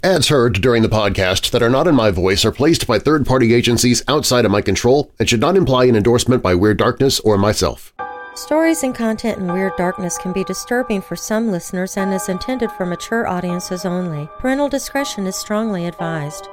Ads heard during the podcast that are not in my voice are placed by third-party agencies outside of my control and should not imply an endorsement by Weird Darkness or myself. Stories and content in Weird Darkness can be disturbing for some listeners and is intended for mature audiences only. Parental discretion is strongly advised.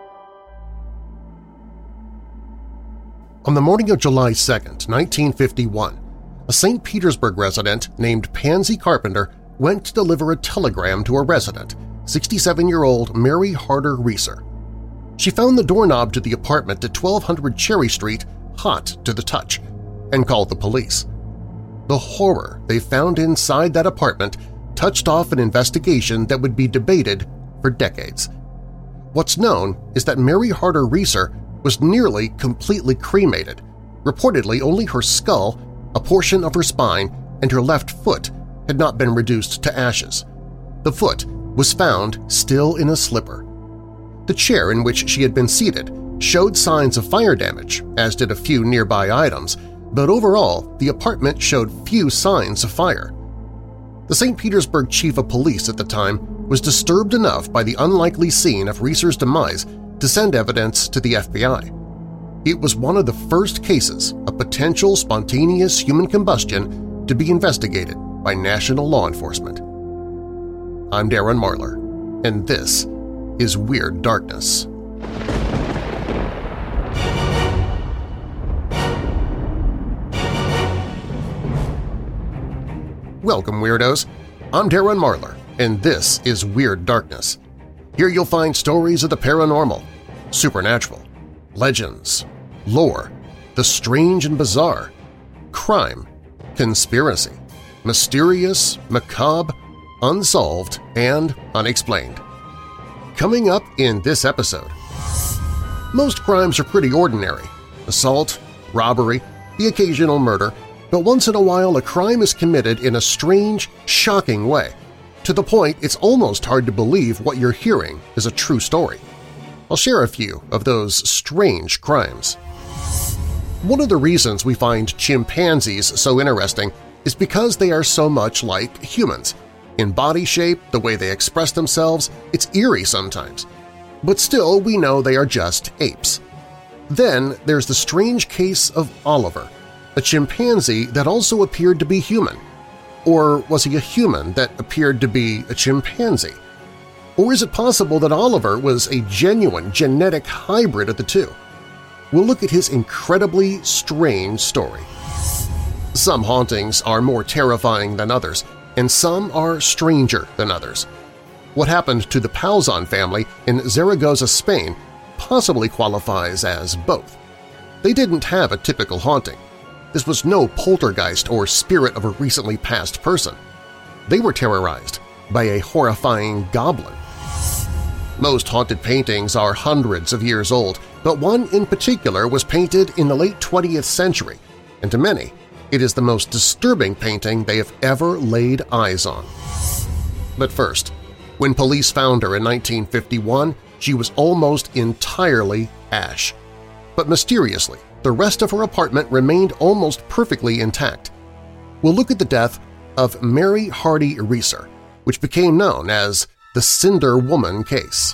On the morning of July 2nd, 1951, a St. Petersburg resident named Pansy Carpenter went to deliver a telegram to a resident, 67-year-old Mary Harder Reeser. She found the doorknob to the apartment at 1200 Cherry Street hot to the touch and called the police. The horror they found inside that apartment touched off an investigation that would be debated for decades. What's known is that Mary Harder Reeser was nearly completely cremated. Reportedly, only her skull, a portion of her spine, and her left foot had not been reduced to ashes. The foot was found still in a slipper. The chair in which she had been seated showed signs of fire damage, as did a few nearby items, but overall the apartment showed few signs of fire. The St. Petersburg chief of police at the time was disturbed enough by the unlikely scene of Reeser's demise to send evidence to the FBI. It was one of the first cases of potential spontaneous human combustion to be investigated by national law enforcement. I'm Darren Marlar, and this is Weird Darkness. Welcome, Weirdos! I'm Darren Marlar, and this is Weird Darkness. Here you'll find stories of the paranormal, supernatural, legends, lore, the strange and bizarre, crime, conspiracy, mysterious, macabre, unsolved, and unexplained. Coming up in this episode, most crimes are pretty ordinary – assault, robbery, the occasional murder, but once in a while a crime is committed in a strange, shocking way, to the point it's almost hard to believe what you're hearing is a true story. I'll share a few of those strange crimes. One of the reasons we find chimpanzees so interesting is because they are so much like humans. In body shape, the way they express themselves, it's eerie sometimes. But still, we know they are just apes. Then there's the strange case of Oliver, a chimpanzee that also appeared to be human. Or was he a human that appeared to be a chimpanzee? Or is it possible that Oliver was a genuine genetic hybrid of the two? We'll look at his incredibly strange story. Some hauntings are more terrifying than others, and some are stranger than others. What happened to the Pauzon family in Zaragoza, Spain, possibly qualifies as both. They didn't have a typical haunting. This was no poltergeist or spirit of a recently passed person. They were terrorized by a horrifying goblin. Most haunted paintings are hundreds of years old, but one in particular was painted in the late 20th century, and to many, it is the most disturbing painting they have ever laid eyes on. But first, when police found her in 1951, she was almost entirely ash. But mysteriously, the rest of her apartment remained almost perfectly intact. We'll look at the death of Mary Hardy Reeser, which became known as the Cinder Woman case.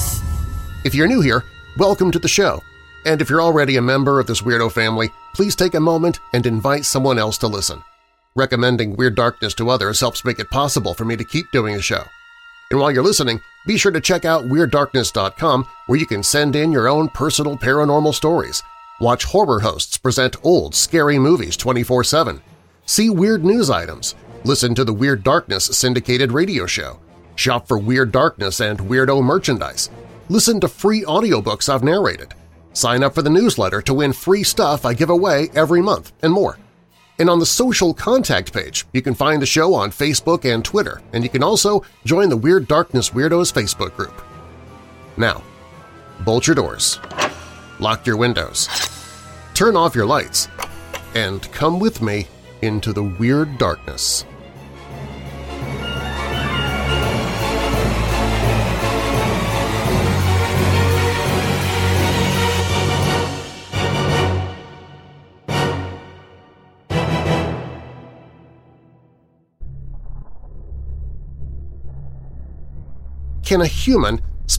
If you're new here, welcome to the show. And if you're already a member of this weirdo family, please take a moment and invite someone else to listen. Recommending Weird Darkness to others helps make it possible for me to keep doing the show. And while you're listening, be sure to check out WeirdDarkness.com, where you can send in your own personal paranormal stories, watch horror hosts present old, scary movies 24/7, see weird news items, listen to the Weird Darkness syndicated radio show, shop for Weird Darkness and Weirdo merchandise, listen to free audiobooks I've narrated, sign up for the newsletter to win free stuff I give away every month, and more. And on the social contact page, you can find the show on Facebook and Twitter, and you can also join the Weird Darkness Weirdos Facebook group. Now, bolt your doors, lock your windows, turn off your lights, and come with me into the Weird Darkness. Can a human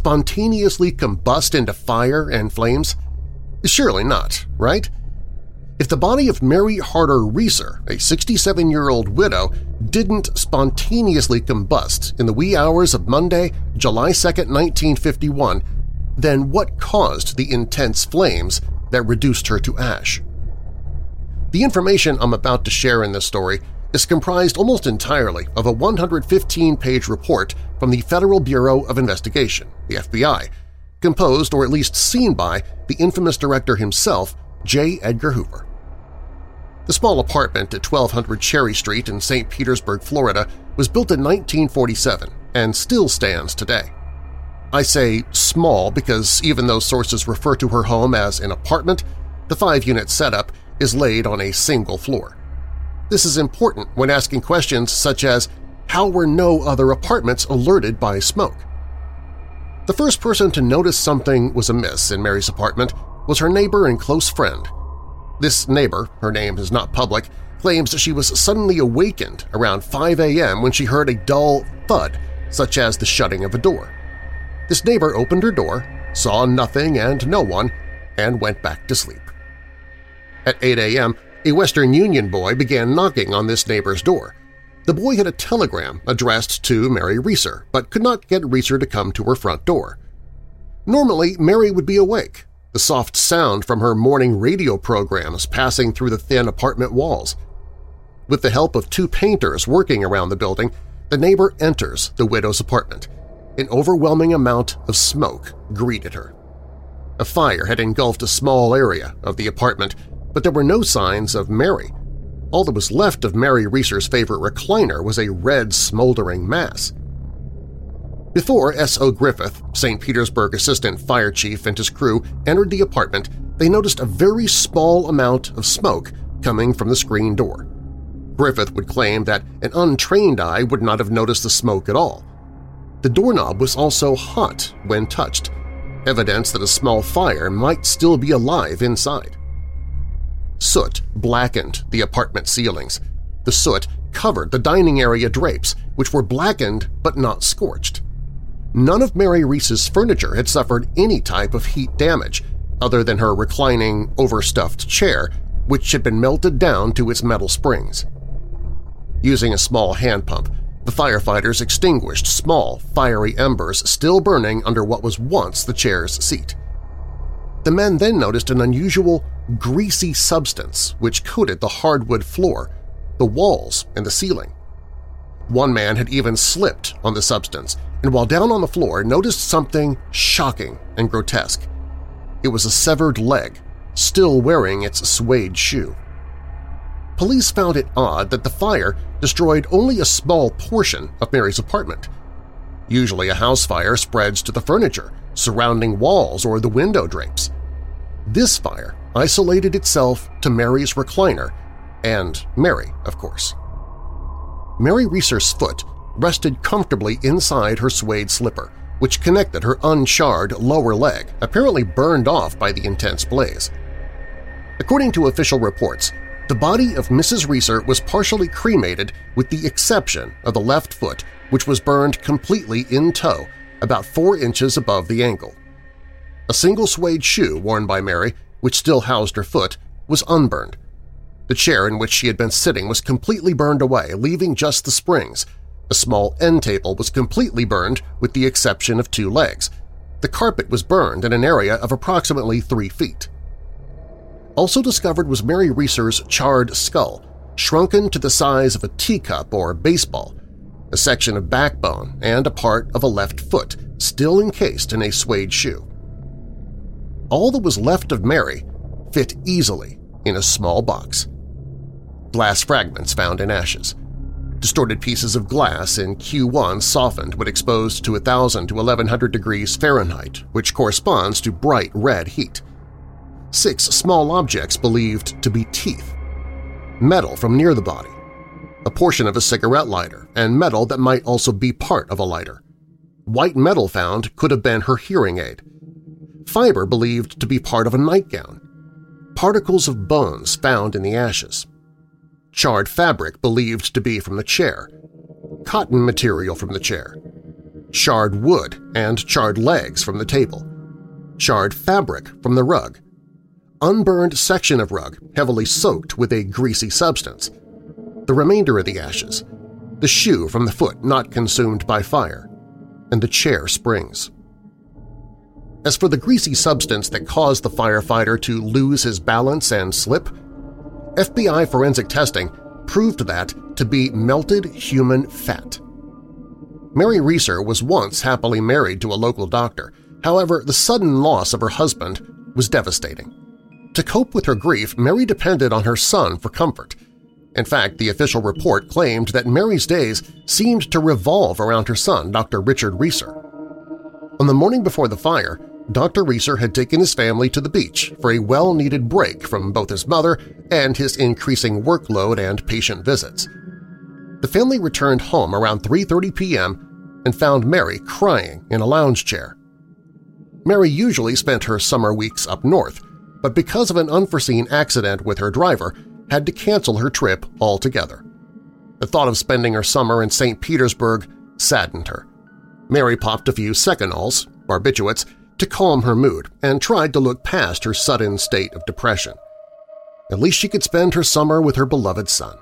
spontaneously combust into fire and flames? Surely not, right? If the body of Mary Harder Reeser, a 67-year-old widow, didn't spontaneously combust in the wee hours of Monday, July 2, 1951, then what caused the intense flames that reduced her to ash? The information I'm about to share in this story is comprised almost entirely of a 115-page report from the Federal Bureau of Investigation, the FBI, composed or at least seen by the infamous director himself, J. Edgar Hoover. The small apartment at 1200 Cherry Street in St. Petersburg, Florida was built in 1947 and still stands today. I say small because even though sources refer to her home as an apartment, the 5-unit setup is laid on a single floor. This is important when asking questions such as, how were no other apartments alerted by smoke? The first person to notice something was amiss in Mary's apartment was her neighbor and close friend. This neighbor, her name is not public, claims that she was suddenly awakened around 5 a.m. when she heard a dull thud, such as the shutting of a door. This neighbor opened her door, saw nothing and no one, and went back to sleep. At 8 a.m., a Western Union boy began knocking on this neighbor's door. The boy had a telegram addressed to Mary Reeser, but could not get Reeser to come to her front door. Normally, Mary would be awake, the soft sound from her morning radio programs passing through the thin apartment walls. With the help of 2 painters working around the building, the neighbor enters the widow's apartment. An overwhelming amount of smoke greeted her. A fire had engulfed a small area of the apartment, but there were no signs of Mary. All that was left of Mary Reeser's favorite recliner was a red, smoldering mass. Before S.O. Griffith, St. Petersburg Assistant Fire Chief, and his crew entered the apartment, they noticed a very small amount of smoke coming from the screen door. Griffith would claim that an untrained eye would not have noticed the smoke at all. The doorknob was also hot when touched, evidence that a small fire might still be alive inside. Soot blackened the apartment ceilings. The soot covered the dining area drapes, which were blackened but not scorched. None of Mary Reese's furniture had suffered any type of heat damage other than her reclining, overstuffed chair, which had been melted down to its metal springs. Using a small hand pump, the firefighters extinguished small, fiery embers still burning under what was once the chair's seat. The men then noticed an unusual, greasy substance which coated the hardwood floor, the walls, and the ceiling. One man had even slipped on the substance and while down on the floor noticed something shocking and grotesque. It was a severed leg, still wearing its suede shoe. Police found it odd that the fire destroyed only a small portion of Mary's apartment. Usually a house fire spreads to the furniture, surrounding walls, or the window drapes. This fire isolated itself to Mary's recliner, and Mary, of course. Mary Reeser's foot rested comfortably inside her suede slipper, which connected her uncharred lower leg, apparently burned off by the intense blaze. According to official reports, the body of Mrs. Reeser was partially cremated with the exception of the left foot, which was burned completely in tow, about 4 inches above the ankle. A single suede shoe worn by Mary, which still housed her foot, was unburned. The chair in which she had been sitting was completely burned away, leaving just the springs. A small end table was completely burned with the exception of 2 legs. The carpet was burned in an area of approximately 3 feet. Also discovered was Mary Reeser's charred skull, shrunken to the size of a teacup or baseball, a section of backbone, and a part of a left foot, still encased in a suede shoe. All that was left of Mary fit easily in a small box. Glass fragments found in ashes. Distorted pieces of glass in Q1 softened when exposed to 1,000 to 1,100 degrees Fahrenheit, which corresponds to bright red heat. 6 small objects believed to be teeth. Metal from near the body. A portion of a cigarette lighter, and metal that might also be part of a lighter. White metal found could have been her hearing aid. Fiber believed to be part of a nightgown. Particles of bones found in the ashes. Charred fabric believed to be from the chair. Cotton material from the chair. charred wood and charred legs from the table, charred fabric from the rug, unburned section of rug heavily soaked with a greasy substance, the remainder of the ashes, the shoe from the foot not consumed by fire, and the chair springs. As for the greasy substance that caused the firefighter to lose his balance and slip, FBI forensic testing proved that to be melted human fat. Mary Reeser was once happily married to a local doctor. However, the sudden loss of her husband was devastating. To cope with her grief, Mary depended on her son for comfort. In fact, the official report claimed that Mary's days seemed to revolve around her son, Dr. Richard Reeser. On the morning before the fire, Dr. Reeser had taken his family to the beach for a well-needed break from both his mother and his increasing workload and patient visits. The family returned home around 3:30 p.m. and found Mary crying in a lounge chair. Mary usually spent her summer weeks up north, but because of an unforeseen accident with her driver, had to cancel her trip altogether. The thought of spending her summer in St. Petersburg saddened her. Mary popped a few Secanols, barbiturates, to calm her mood and tried to look past her sudden state of depression. At least she could spend her summer with her beloved son.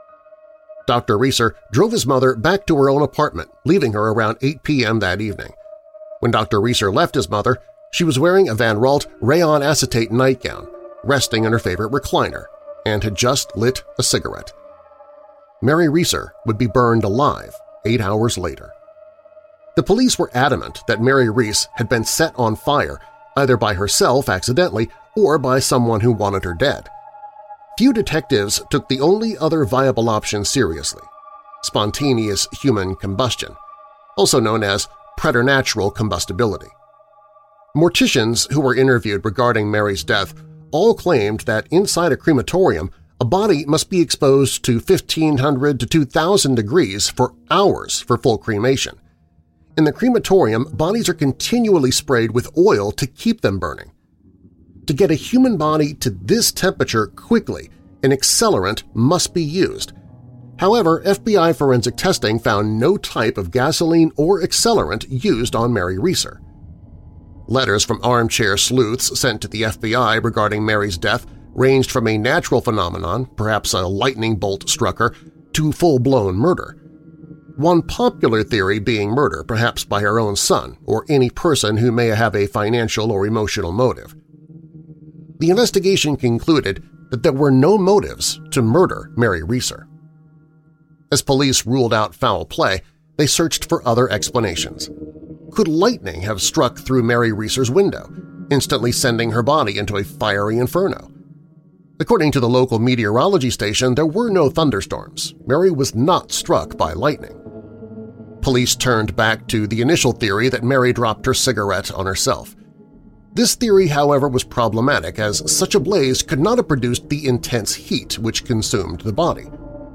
Dr. Reeser drove his mother back to her own apartment, leaving her around 8 p.m. that evening. When Dr. Reeser left his mother, she was wearing a Van Ralt rayon acetate nightgown, resting in her favorite recliner, and had just lit a cigarette. Mary Reeser would be burned alive 8 hours later. The police were adamant that Mary Reese had been set on fire either by herself accidentally or by someone who wanted her dead. Few detectives took the only other viable option seriously – spontaneous human combustion, also known as preternatural combustibility. Morticians who were interviewed regarding Mary's death all claimed that inside a crematorium a body must be exposed to 1,500 to 2,000 degrees for hours for full cremation. In the crematorium, bodies are continually sprayed with oil to keep them burning. To get a human body to this temperature quickly, an accelerant must be used. However, FBI forensic testing found no type of gasoline or accelerant used on Mary Reeser. Letters from armchair sleuths sent to the FBI regarding Mary's death ranged from a natural phenomenon, perhaps a lightning bolt struck her, to full-blown murder. One popular theory being murder, perhaps by her own son or any person who may have a financial or emotional motive. The investigation concluded that there were no motives to murder Mary Reeser. As police ruled out foul play, they searched for other explanations. Could lightning have struck through Mary Reeser's window, instantly sending her body into a fiery inferno? According to the local meteorology station, there were no thunderstorms. Mary was not struck by lightning. Police turned back to the initial theory that Mary dropped her cigarette on herself. This theory, however, was problematic as such a blaze could not have produced the intense heat which consumed the body.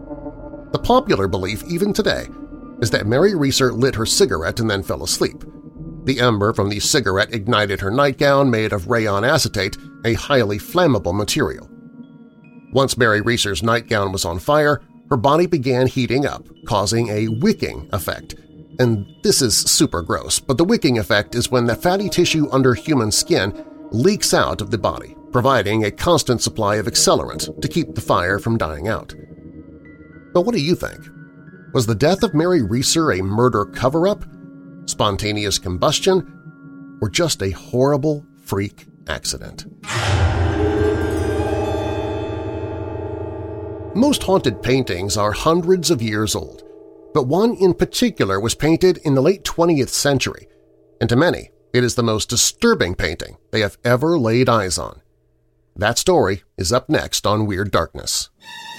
The popular belief, even today, is that Mary Reeser lit her cigarette and then fell asleep. The ember from the cigarette ignited her nightgown made of rayon acetate, a highly flammable material. Once Mary Reeser's nightgown was on fire, her body began heating up, causing a wicking effect. And this is super gross, but the wicking effect is when the fatty tissue under human skin leaks out of the body, providing a constant supply of accelerant to keep the fire from dying out. But what do you think? Was the death of Mary Reeser a murder cover-up, spontaneous combustion, or just a horrible freak accident? Most haunted paintings are hundreds of years old, but one in particular was painted in the late 20th century, and to many it is the most disturbing painting they have ever laid eyes on. That story is up next on Weird Darkness.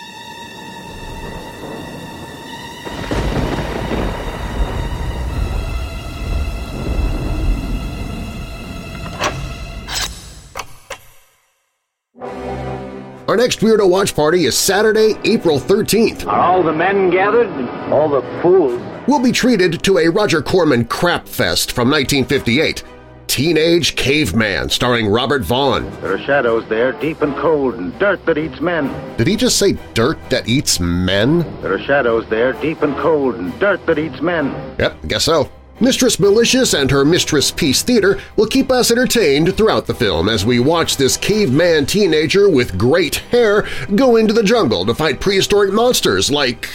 Our next Weirdo Watch Party is Saturday, April 13th. Are all the men gathered? All the fools? We'll be treated to a Roger Corman crap fest from 1958, Teenage Caveman, starring Robert Vaughn. There are shadows there, deep and cold, and dirt that eats men. Did he just say dirt that eats men? There are shadows there, deep and cold, and dirt that eats men. Yep, I guess so. Mistress Malicious and her Mistress Peace Theater will keep us entertained throughout the film as we watch this caveman teenager with great hair go into the jungle to fight prehistoric monsters like,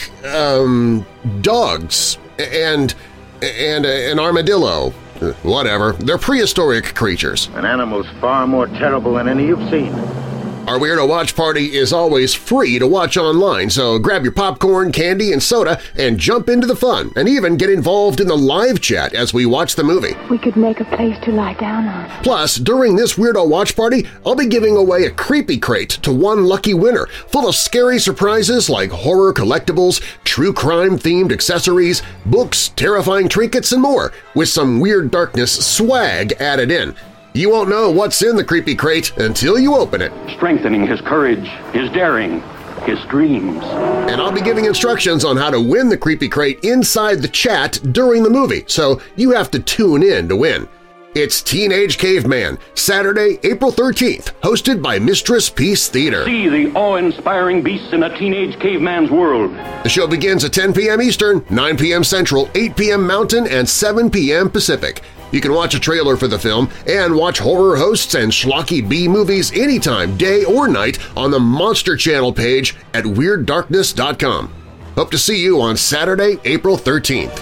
dogs and an armadillo. Whatever, they're prehistoric creatures. An animal's far more terrible than any you've seen. Our Weirdo Watch Party is always free to watch online, so grab your popcorn, candy, and soda and jump into the fun, and even get involved in the live chat as we watch the movie. We could make a place to lie down on. Plus, during this Weirdo Watch Party, I'll be giving away a Creepy Crate to one lucky winner, full of scary surprises like horror collectibles, true crime-themed accessories, books, terrifying trinkets, and more, with some Weird Darkness swag added in. You won't know what's in the Creepy Crate until you open it. Strengthening his courage, his daring, his dreams. And I'll be giving instructions on how to win the Creepy Crate inside the chat during the movie, so you have to tune in to win. It's Teenage Caveman, Saturday, April 13th, hosted by Mistress Peace Theater. See the awe-inspiring beasts in a teenage caveman's world. The show begins at 10 p.m. Eastern, 9 p.m. Central, 8 p.m. Mountain, and 7 p.m. Pacific. You can watch a trailer for the film and watch horror hosts and schlocky B-movies anytime, day or night, on the Monster Channel page at WeirdDarkness.com. Hope to see you on Saturday, April 13th.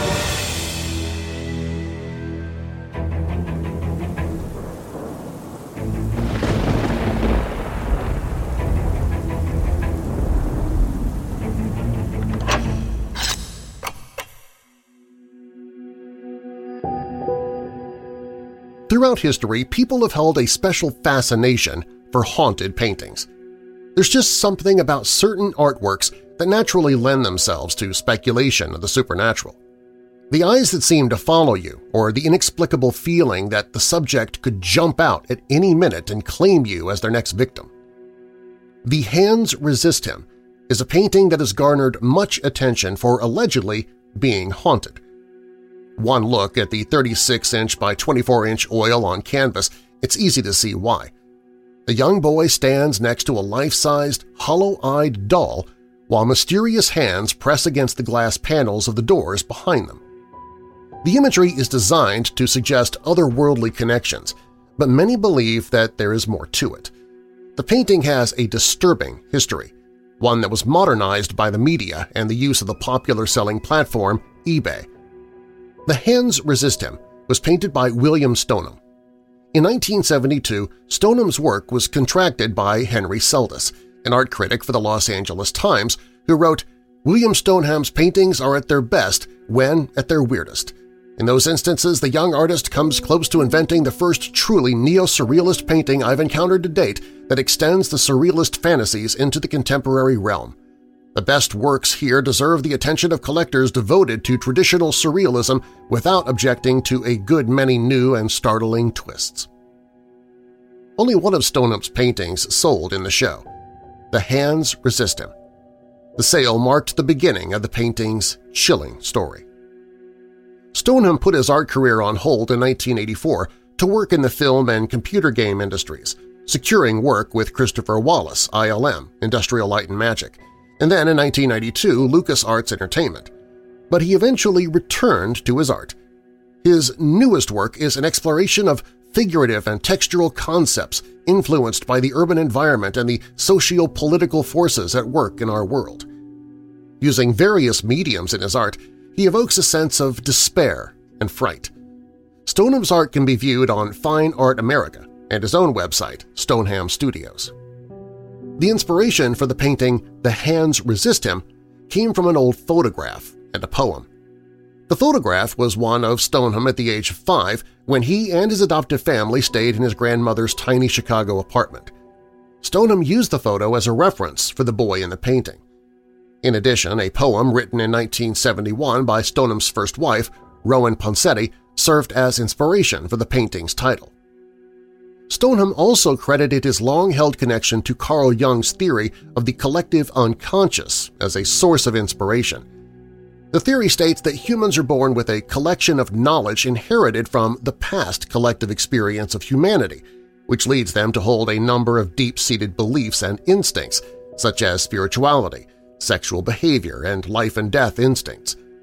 Throughout history, people have held a special fascination for haunted paintings. There's just something about certain artworks that naturally lend themselves to speculation of the supernatural. The eyes that seem to follow you, or the inexplicable feeling that the subject could jump out at any minute and claim you as their next victim. The Hands Resist Him is a painting that has garnered much attention for allegedly being haunted. One look at the 36-inch by 24-inch oil on canvas, it's easy to see why. A young boy stands next to a life-sized, hollow-eyed doll while mysterious hands press against the glass panels of the doors behind them. The imagery is designed to suggest otherworldly connections, but many believe that there is more to it. The painting has a disturbing history, one that was modernized by the media and the use of the popular-selling platform eBay. The Hands Resist Him was painted by William Stoneham. In 1972, Stoneham's work was contracted by Henry Seldes, an art critic for the Los Angeles Times, who wrote, "William Stoneham's paintings are at their best when at their weirdest. In those instances, the young artist comes close to inventing the first truly neo-surrealist painting I've encountered to date that extends the surrealist fantasies into the contemporary realm. The best works here deserve the attention of collectors devoted to traditional surrealism without objecting to a good many new and startling twists." Only one of Stoneham's paintings sold in the show, The Hands Resist Him. The sale marked the beginning of the painting's chilling story. Stoneham put his art career on hold in 1984 to work in the film and computer game industries, securing work with Christopher Wallace, ILM, Industrial Light and Magic, and then in 1992 LucasArts Entertainment. But he eventually returned to his art. His newest work is an exploration of figurative and textural concepts influenced by the urban environment and the socio-political forces at work in our world. Using various mediums in his art, he evokes a sense of despair and fright. Stoneham's art can be viewed on Fine Art America and his own website, Stoneham Studios. The inspiration for the painting The Hands Resist Him came from an old photograph and a poem. The photograph was one of Stoneham at the age of 5 when he and his adoptive family stayed in his grandmother's tiny Chicago apartment. Stoneham used the photo as a reference for the boy in the painting. In addition, a poem written in 1971 by Stoneham's first wife, Rowan Ponseti, served as inspiration for the painting's title. Stoneham also credited his long-held connection to Carl Jung's theory of the collective unconscious as a source of inspiration. The theory states that humans are born with a collection of knowledge inherited from the past collective experience of humanity, which leads them to hold a number of deep-seated beliefs and instincts, such as spirituality, sexual behavior, and life-and-death instincts.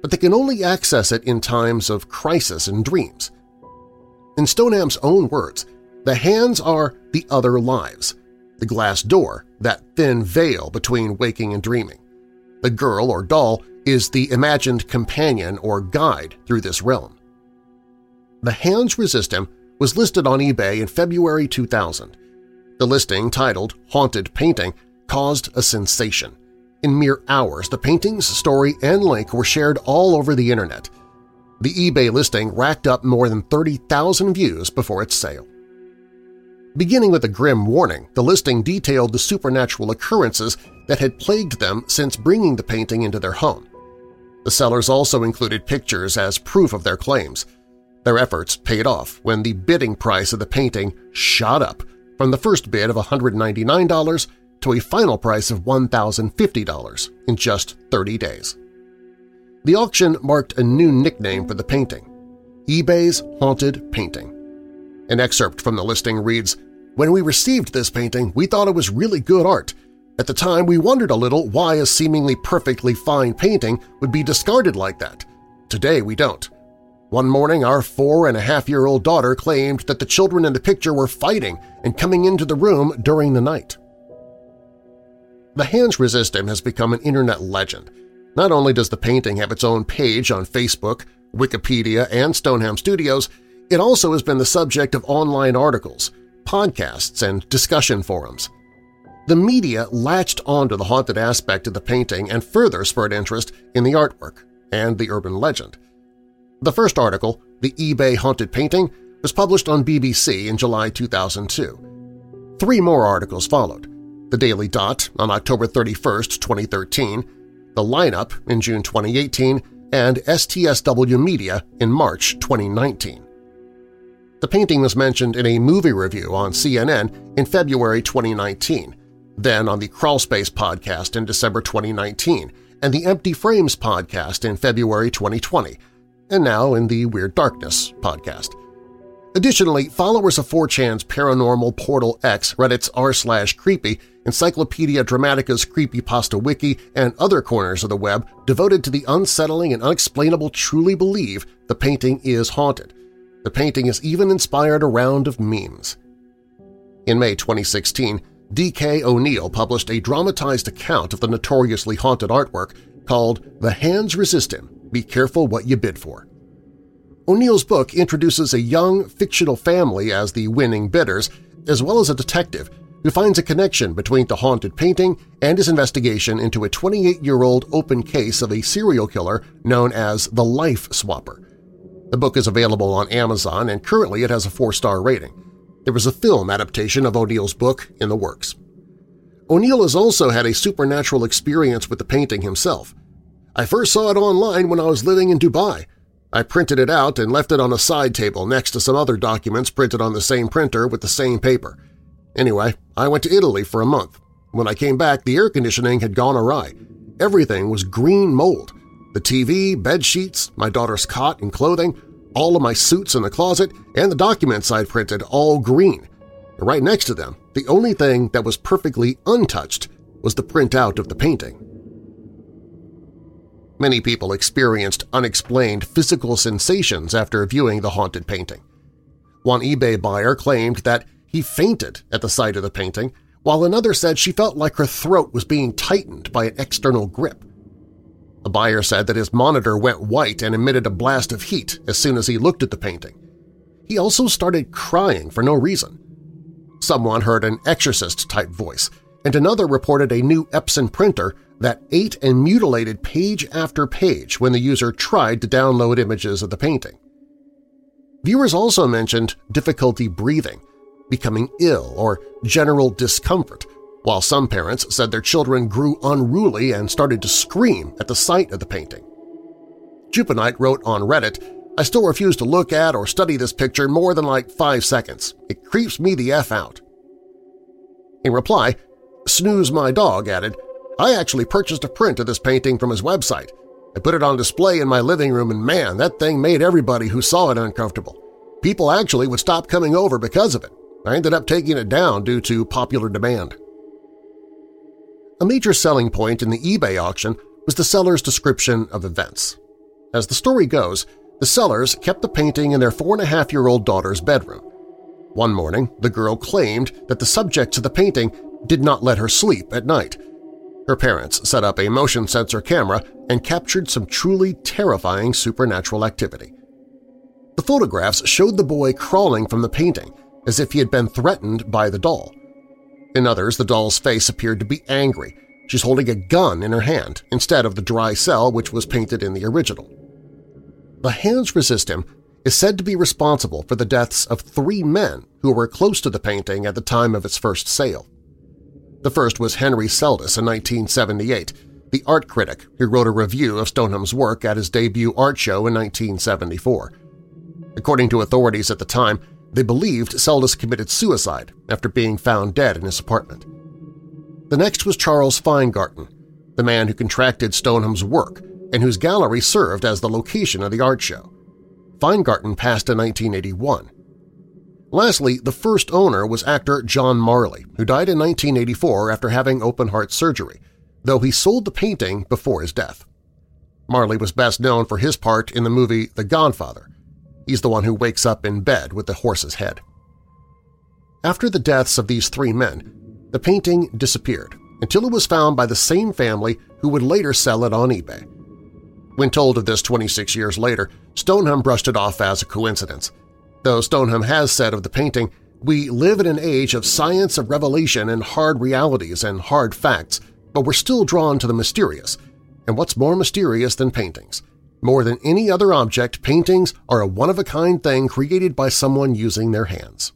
but they can only access it in times of crisis and dreams. In Stoneham's own words, the hands are the other lives, the glass door, that thin veil between waking and dreaming. The girl or doll is the imagined companion or guide through this realm. The Hands Resist Him was listed on eBay in February 2000. The listing, titled Haunted Painting, caused a sensation. In mere hours, the painting's story and link were shared all over the internet. The eBay listing racked up more than 30,000 views before its sale. Beginning with a grim warning, the listing detailed the supernatural occurrences that had plagued them since bringing the painting into their home. The sellers also included pictures as proof of their claims. Their efforts paid off when the bidding price of the painting shot up from the first bid of $199 to a final price of $1,050 in just 30 days. The auction marked a new nickname for the painting, eBay's Haunted Painting. An excerpt from the listing reads, "When we received this painting, we thought it was really good art. At the time, we wondered a little why a seemingly perfectly fine painting would be discarded like that. Today, we don't. One morning, our 4.5-year-old daughter claimed that the children in the picture were fighting and coming into the room during the night." The Hands Resist Him has become an internet legend. Not only does the painting have its own page on Facebook, Wikipedia, and Stoneham Studios, it also has been the subject of online articles, podcasts, and discussion forums. The media latched onto the haunted aspect of the painting and further spurred interest in the artwork and the urban legend. The first article, The eBay Haunted Painting, was published on BBC in July 2002. 3 more articles followed: The Daily Dot on October 31, 2013, The Lineup in June 2018, and STSW Media in March 2019. The painting was mentioned in a movie review on CNN in February 2019, then on the Crawlspace podcast in December 2019, and the Empty Frames podcast in February 2020, and now in the Weird Darkness podcast. Additionally, followers of 4chan's Paranormal Portal X, Reddit's r/creepy, Encyclopedia Dramatica's Creepypasta Wiki, and other corners of the web devoted to the unsettling and unexplainable truly believe the painting is haunted. The painting has even inspired a round of memes. In May 2016, D.K. O'Neill published a dramatized account of the notoriously haunted artwork called The Hands Resist Him, Be Careful What You Bid For. O'Neill's book introduces a young, fictional family as the winning bidders, as well as a detective who finds a connection between the haunted painting and his investigation into a 28-year-old open case of a serial killer known as the Life Swapper. The book is available on Amazon, and currently it has a 4-star rating. There was a film adaptation of O'Neill's book in the works. O'Neill has also had a supernatural experience with the painting himself. "I first saw it online when I was living in Dubai. I printed it out and left it on a side table next to some other documents printed on the same printer with the same paper. Anyway, I went to Italy for a month. When I came back, the air conditioning had gone awry. Everything was green mold. The TV, bed sheets, my daughter's cot and clothing, all of my suits in the closet, and the documents I'd printed all green. And right next to them, the only thing that was perfectly untouched was the printout of the painting." Many people experienced unexplained physical sensations after viewing the haunted painting. One eBay buyer claimed that he fainted at the sight of the painting, while another said she felt like her throat was being tightened by an external grip. A buyer said that his monitor went white and emitted a blast of heat as soon as he looked at the painting. He also started crying for no reason. Someone heard an exorcist-type voice, and another reported a new Epson printer that ate and mutilated page after page when the user tried to download images of the painting. Viewers also mentioned difficulty breathing, becoming ill, or general discomfort, while some parents said their children grew unruly and started to scream at the sight of the painting. Juponite wrote on Reddit, "I still refuse to look at or study this picture more than like 5 seconds. It creeps me the F out." In reply, Snooze My Dog added, "I actually purchased a print of this painting from his website. I put it on display in my living room, and man, that thing made everybody who saw it uncomfortable. People actually would stop coming over because of it. I ended up taking it down due to popular demand." A major selling point in the eBay auction was the seller's description of events. As the story goes, the Sellers kept the painting in their 4.5-year-old daughter's bedroom. One morning, the girl claimed that the subjects of the painting did not let her sleep at night. Her parents set up a motion sensor camera and captured some truly terrifying supernatural activity. The photographs showed the boy crawling from the painting as if he had been threatened by the doll. In others, the doll's face appeared to be angry. She's holding a gun in her hand instead of the dry cell which was painted in the original. The Hands Resist Him is said to be responsible for the deaths of 3 men who were close to the painting at the time of its first sale. The first was Henry Seldes in 1978, the art critic who wrote a review of Stoneham's work at his debut art show in 1974. According to authorities at the time, they believed Seldes committed suicide after being found dead in his apartment. The next was Charles Feingarten, the man who contracted Stoneham's work and whose gallery served as the location of the art show. Feingarten passed in 1981. Lastly, the first owner was actor John Marley, who died in 1984 after having open-heart surgery, though he sold the painting before his death. Marley was best known for his part in the movie The Godfather. He's the one who wakes up in bed with the horse's head. After the deaths of these 3 men, the painting disappeared until it was found by the same family who would later sell it on eBay. When told of this 26 years later, Stoneham brushed it off as a coincidence. Though Stoneham has said of the painting, "We live in an age of science of revelation and hard realities and hard facts, but we're still drawn to the mysterious. And what's more mysterious than paintings? More than any other object, paintings are a one-of-a-kind thing created by someone using their hands."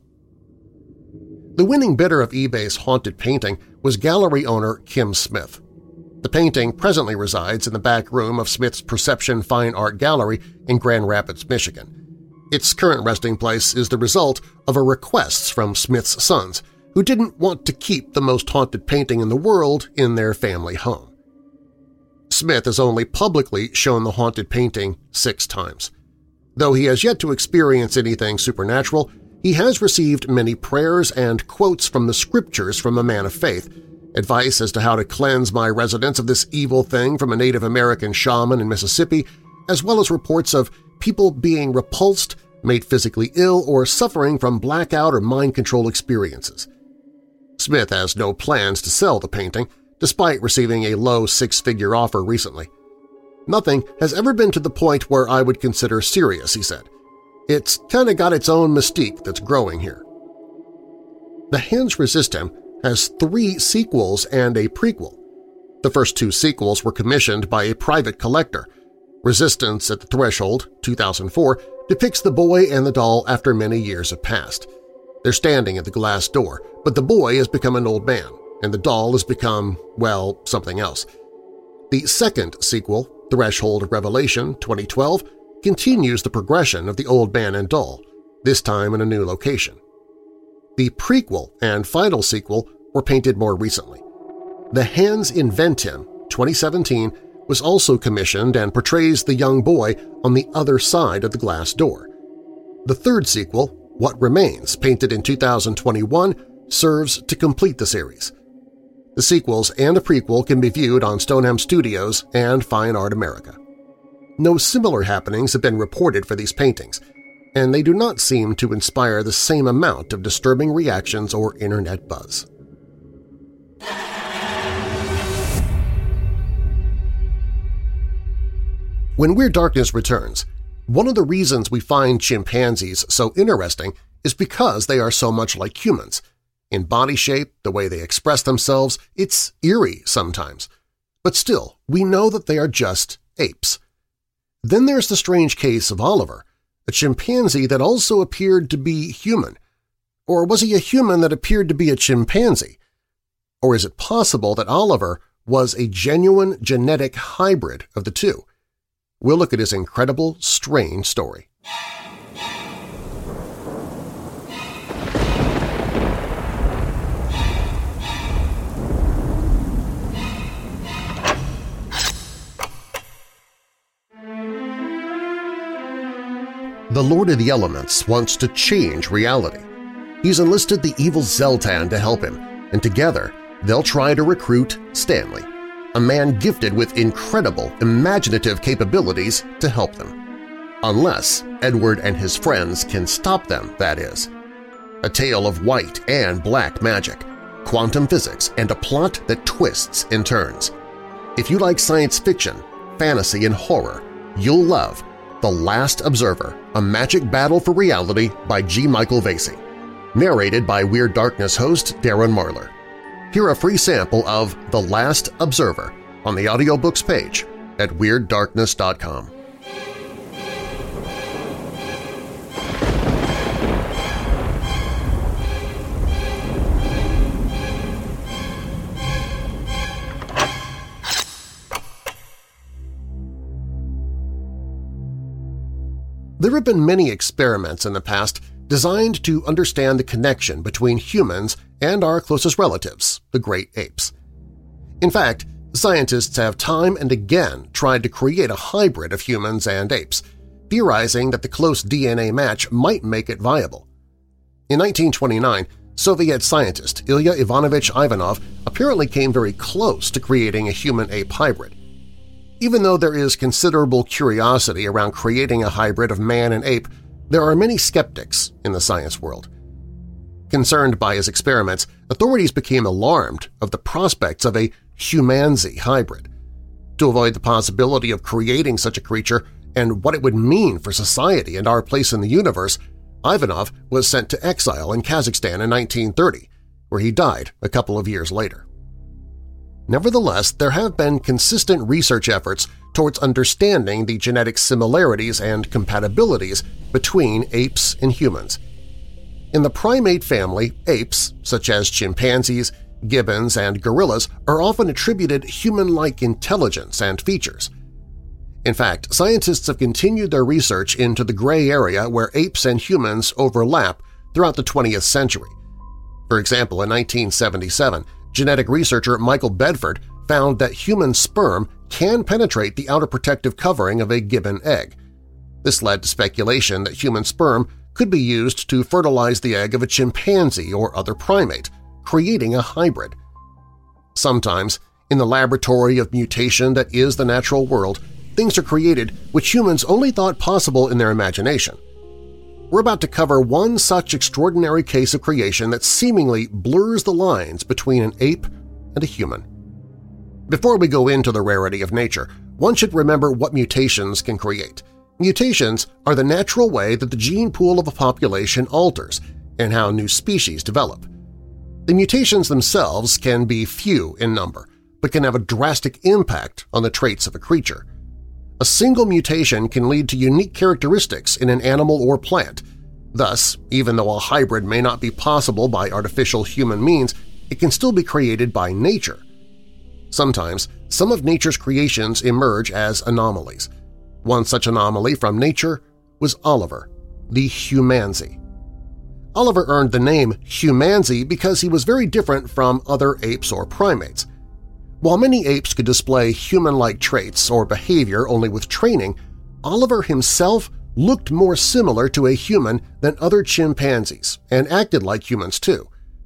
The winning bidder of eBay's haunted painting was gallery owner Kim Smith. The painting presently resides in the back room of Smith's Perception Fine Art Gallery in Grand Rapids, Michigan. Its current resting place is the result of a request from Smith's sons, who didn't want to keep the most haunted painting in the world in their family home. Smith has only publicly shown the haunted painting 6 times. Though he has yet to experience anything supernatural, he has received many prayers and quotes from the scriptures from a man of faith, advice as to how to cleanse my residents of this evil thing from a Native American shaman in Mississippi, as well as reports of people being repulsed, made physically ill, or suffering from blackout or mind control experiences. Smith has no plans to sell the painting, despite receiving a low 6-figure offer recently. "Nothing has ever been to the point where I would consider serious," he said. "It's kinda got its own mystique that's growing here." The Hands Resist Him has 3 sequels and a prequel. The first 2 sequels were commissioned by a private collector. Resistance at the Threshold, 2004, depicts the boy and the doll after many years have passed. They're standing at the glass door, but the boy has become an old man, and the doll has become, well, something else. The second sequel, Threshold Revelation, 2012, continues the progression of the old man and doll, this time in a new location. The prequel and final sequel were painted more recently. The Hands Invent Him, 2017, was also commissioned and portrays the young boy on the other side of the glass door. The third sequel, What Remains, painted in 2021, serves to complete the series. The sequels and the prequel can be viewed on Stoneham Studios and Fine Art America. No similar happenings have been reported for these paintings, and they do not seem to inspire the same amount of disturbing reactions or internet buzz. When Weird Darkness returns, one of the reasons we find chimpanzees so interesting is because they are so much like humans. In body shape, the way they express themselves, it's eerie sometimes. But still, we know that they are just apes. Then there's the strange case of Oliver, a chimpanzee that also appeared to be human. Or was he a human that appeared to be a chimpanzee? Or is it possible that Oliver was a genuine genetic hybrid of the two? We'll look at his incredible, strange story. The Lord of the Elements wants to change reality. He's enlisted the evil Zeltan to help him, and together they'll try to recruit Stanley. a man gifted with incredible imaginative capabilities to help them. Unless Edward and his friends can stop them, that is. A tale of white and black magic, quantum physics, and a plot that twists and turns. If you like science fiction, fantasy, and horror, you'll love The Last Observer, A Magic Battle for Reality by G. Michael Vasey. Narrated by Weird Darkness host Darren Marlar. Hear a free sample of The Last Observer on the audiobooks page at WeirdDarkness.com. There have been many experiments in the past designed to understand the connection between humans and our closest relatives, the great apes. In fact, scientists have time and again tried to create a hybrid of humans and apes, theorizing that the close DNA match might make it viable. In 1929, Soviet scientist Ilya Ivanovich Ivanov apparently came very close to creating a human-ape hybrid. Even though there is considerable curiosity around creating a hybrid of man and ape, there are many skeptics in the science world. Concerned by his experiments, authorities became alarmed of the prospects of a humanzee hybrid. To avoid the possibility of creating such a creature and what it would mean for society and our place in the universe, Ivanov was sent to exile in Kazakhstan in 1930, where he died a couple of years later. Nevertheless, there have been consistent research efforts towards understanding the genetic similarities and compatibilities between apes and humans. In the primate family, apes, such as chimpanzees, gibbons, and gorillas, are often attributed human-like intelligence and features. In fact, scientists have continued their research into the gray area where apes and humans overlap throughout the 20th century. For example, in 1977, genetic researcher Michael Bedford found that human sperm can penetrate the outer protective covering of a gibbon egg. This led to speculation that human sperm could be used to fertilize the egg of a chimpanzee or other primate, creating a hybrid. Sometimes, in the laboratory of mutation that is the natural world, things are created which humans only thought possible in their imagination. We're about to cover one such extraordinary case of creation that seemingly blurs the lines between an ape and a human. Before we go into the rarity of nature, one should remember what mutations can create. Mutations are the natural way that the gene pool of a population alters and how new species develop. The mutations themselves can be few in number, but can have a drastic impact on the traits of a creature. A single mutation can lead to unique characteristics in an animal or plant. Thus, even though a hybrid may not be possible by artificial human means, it can still be created by nature. Sometimes, some of nature's creations emerge as anomalies. One such anomaly from nature was Oliver, the humanzee. Oliver earned the name humanzee because he was very different from other apes or primates. While many apes could display human-like traits or behavior only with training, Oliver himself looked more similar to a human than other chimpanzees and acted like humans too.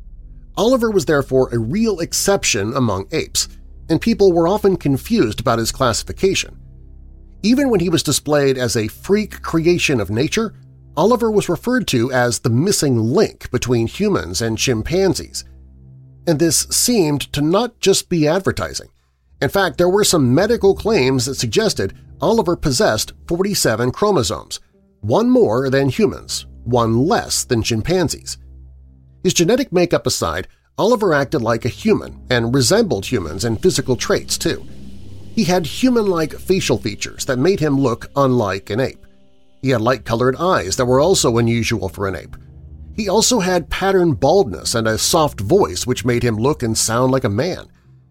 Oliver was therefore a real exception among apes, and people were often confused about his classification. Even when he was displayed as a freak creation of nature, Oliver was referred to as the missing link between humans and chimpanzees. And this seemed to not just be advertising. In fact, there were some medical claims that suggested Oliver possessed 47 chromosomes, one more than humans, one less than chimpanzees. His genetic makeup aside, Oliver acted like a human and resembled humans in physical traits, too. He had human-like facial features that made him look unlike an ape. He had light-colored eyes that were also unusual for an ape. He also had patterned baldness and a soft voice which made him look and sound like a man.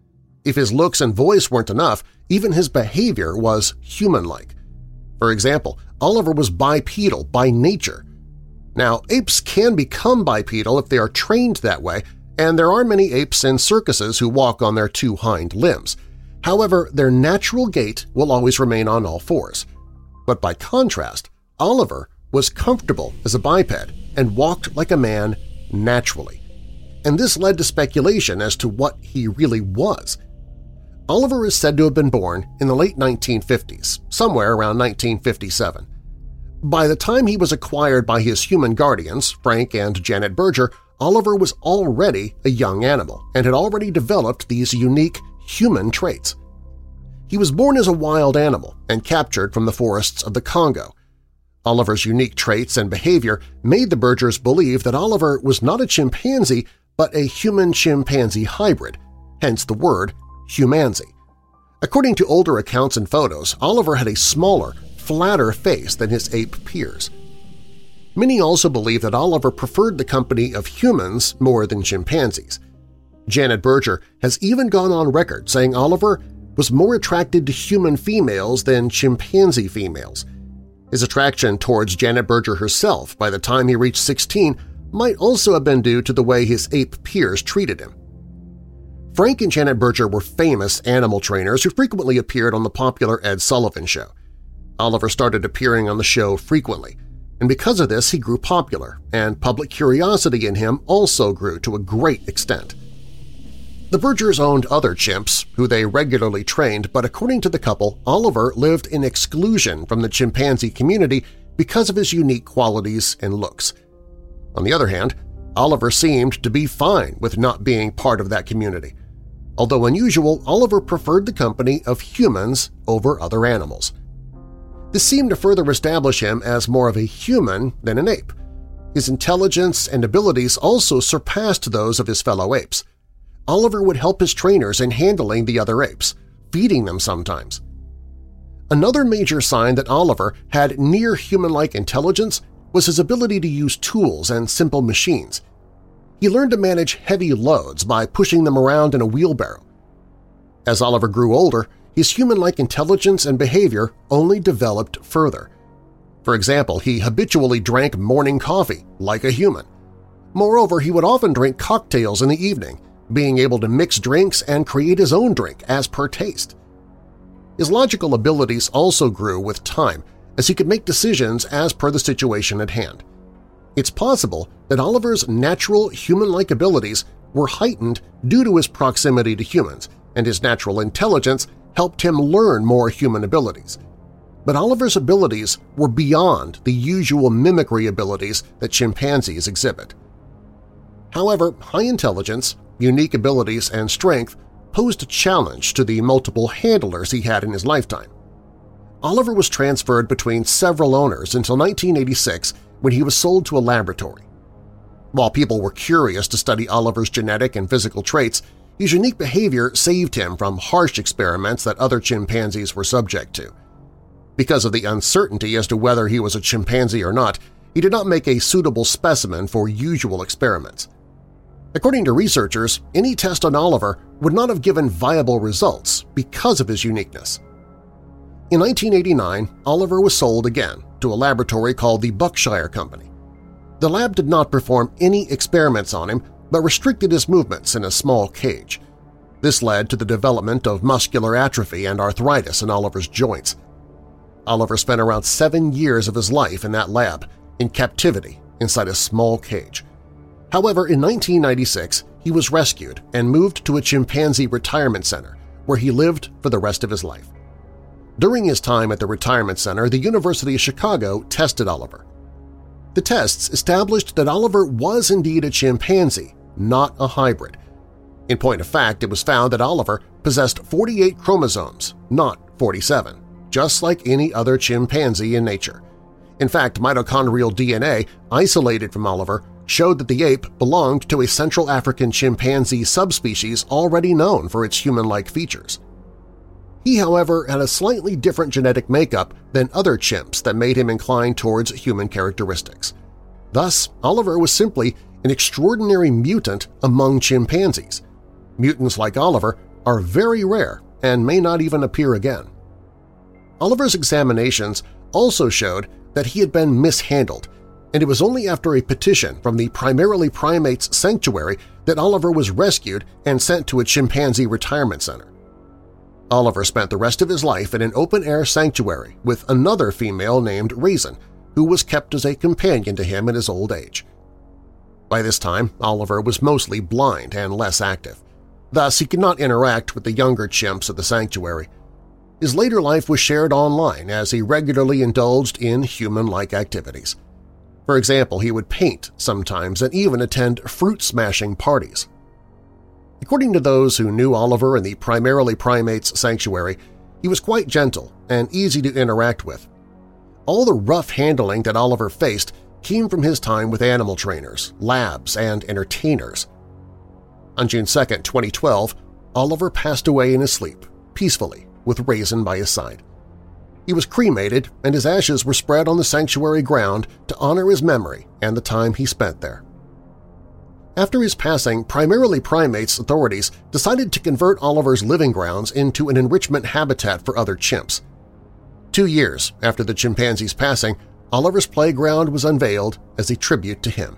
If his looks and voice weren't enough, even his behavior was human-like. For example, Oliver was bipedal by nature. Now, apes can become bipedal if they are trained that way, and there are many apes in circuses who walk on their two hind limbs. However, their natural gait will always remain on all fours. But by contrast, Oliver was comfortable as a biped and walked like a man naturally. And this led to speculation as to what he really was. Oliver is said to have been born in the late 1950s, somewhere around 1957. By the time he was acquired by his human guardians, Frank and Janet Berger, Oliver was already a young animal and had already developed these unique human traits. He was born as a wild animal and captured from the forests of the Congo. Oliver's unique traits and behavior made the Bergers believe that Oliver was not a chimpanzee but a human-chimpanzee hybrid, hence the word humanzee. According to older accounts and photos, Oliver had a smaller, flatter face than his ape peers. Many also believe that Oliver preferred the company of humans more than chimpanzees. Janet Berger has even gone on record saying Oliver was more attracted to human females than chimpanzee females. His attraction towards Janet Berger herself by the time he reached 16 might also have been due to the way his ape peers treated him. Frank and Janet Berger were famous animal trainers who frequently appeared on the popular Ed Sullivan Show. Oliver started appearing on the show frequently, and because of this he grew popular, and public curiosity in him also grew to a great extent. The Bergers owned other chimps, who they regularly trained, but according to the couple, Oliver lived in exclusion from the chimpanzee community because of his unique qualities and looks. On the other hand, Oliver seemed to be fine with not being part of that community. Although unusual, Oliver preferred the company of humans over other animals. This seemed to further establish him as more of a human than an ape. His intelligence and abilities also surpassed those of his fellow apes. Oliver would help his trainers in handling the other apes, feeding them sometimes. Another major sign that Oliver had near-human-like intelligence was his ability to use tools and simple machines. He learned to manage heavy loads by pushing them around in a wheelbarrow. As Oliver grew older, his human-like intelligence and behavior only developed further. For example, he habitually drank morning coffee like a human. Moreover, he would often drink cocktails in the evening, being able to mix drinks and create his own drink as per taste. His logical abilities also grew with time, as he could make decisions as per the situation at hand. It's possible that Oliver's natural human-like abilities were heightened due to his proximity to humans, and his natural intelligence helped him learn more human abilities. But Oliver's abilities were beyond the usual mimicry abilities that chimpanzees exhibit. However, high intelligence, unique abilities, and strength posed a challenge to the multiple handlers he had in his lifetime. Oliver was transferred between several owners until 1986 when he was sold to a laboratory. While people were curious to study Oliver's genetic and physical traits, his unique behavior saved him from harsh experiments that other chimpanzees were subject to. Because of the uncertainty as to whether he was a chimpanzee or not, he did not make a suitable specimen for usual experiments. According to researchers, any test on Oliver would not have given viable results because of his uniqueness. In 1989, Oliver was sold again to a laboratory called the Buckshire Company. The lab did not perform any experiments on him but restricted his movements in a small cage. This led to the development of muscular atrophy and arthritis in Oliver's joints. Oliver spent around 7 years of his life in that lab, in captivity inside a small cage. However, in 1996, he was rescued and moved to a chimpanzee retirement center, where he lived for the rest of his life. During his time at the retirement center, the University of Chicago tested Oliver. The tests established that Oliver was indeed a chimpanzee, not a hybrid. In point of fact, it was found that Oliver possessed 48 chromosomes, not 47, just like any other chimpanzee in nature. In fact, mitochondrial DNA isolated from Oliver showed that the ape belonged to a Central African chimpanzee subspecies already known for its human-like features. He, however, had a slightly different genetic makeup than other chimps that made him inclined towards human characteristics. Thus, Oliver was simply an extraordinary mutant among chimpanzees. Mutants like Oliver are very rare and may not even appear again. Oliver's examinations also showed that he had been mishandled, and it was only after a petition from the Primarily Primates Sanctuary that Oliver was rescued and sent to a chimpanzee retirement center. Oliver spent the rest of his life in an open-air sanctuary with another female named Raisin, who was kept as a companion to him in his old age. By this time, Oliver was mostly blind and less active. Thus, he could not interact with the younger chimps at the sanctuary. His later life was shared online as he regularly indulged in human-like activities. For example, he would paint sometimes and even attend fruit-smashing parties. According to those who knew Oliver in the Primarily Primates sanctuary, he was quite gentle and easy to interact with. All the rough handling that Oliver faced came from his time with animal trainers, labs, and entertainers. On June 2, 2012, Oliver passed away in his sleep, peacefully, with Raisin by his side. He was cremated and his ashes were spread on the sanctuary ground to honor his memory and the time he spent there. After his passing, Primarily Primates authorities decided to convert Oliver's living grounds into an enrichment habitat for other chimps. 2 years after the chimpanzee's passing, Oliver's playground was unveiled as a tribute to him.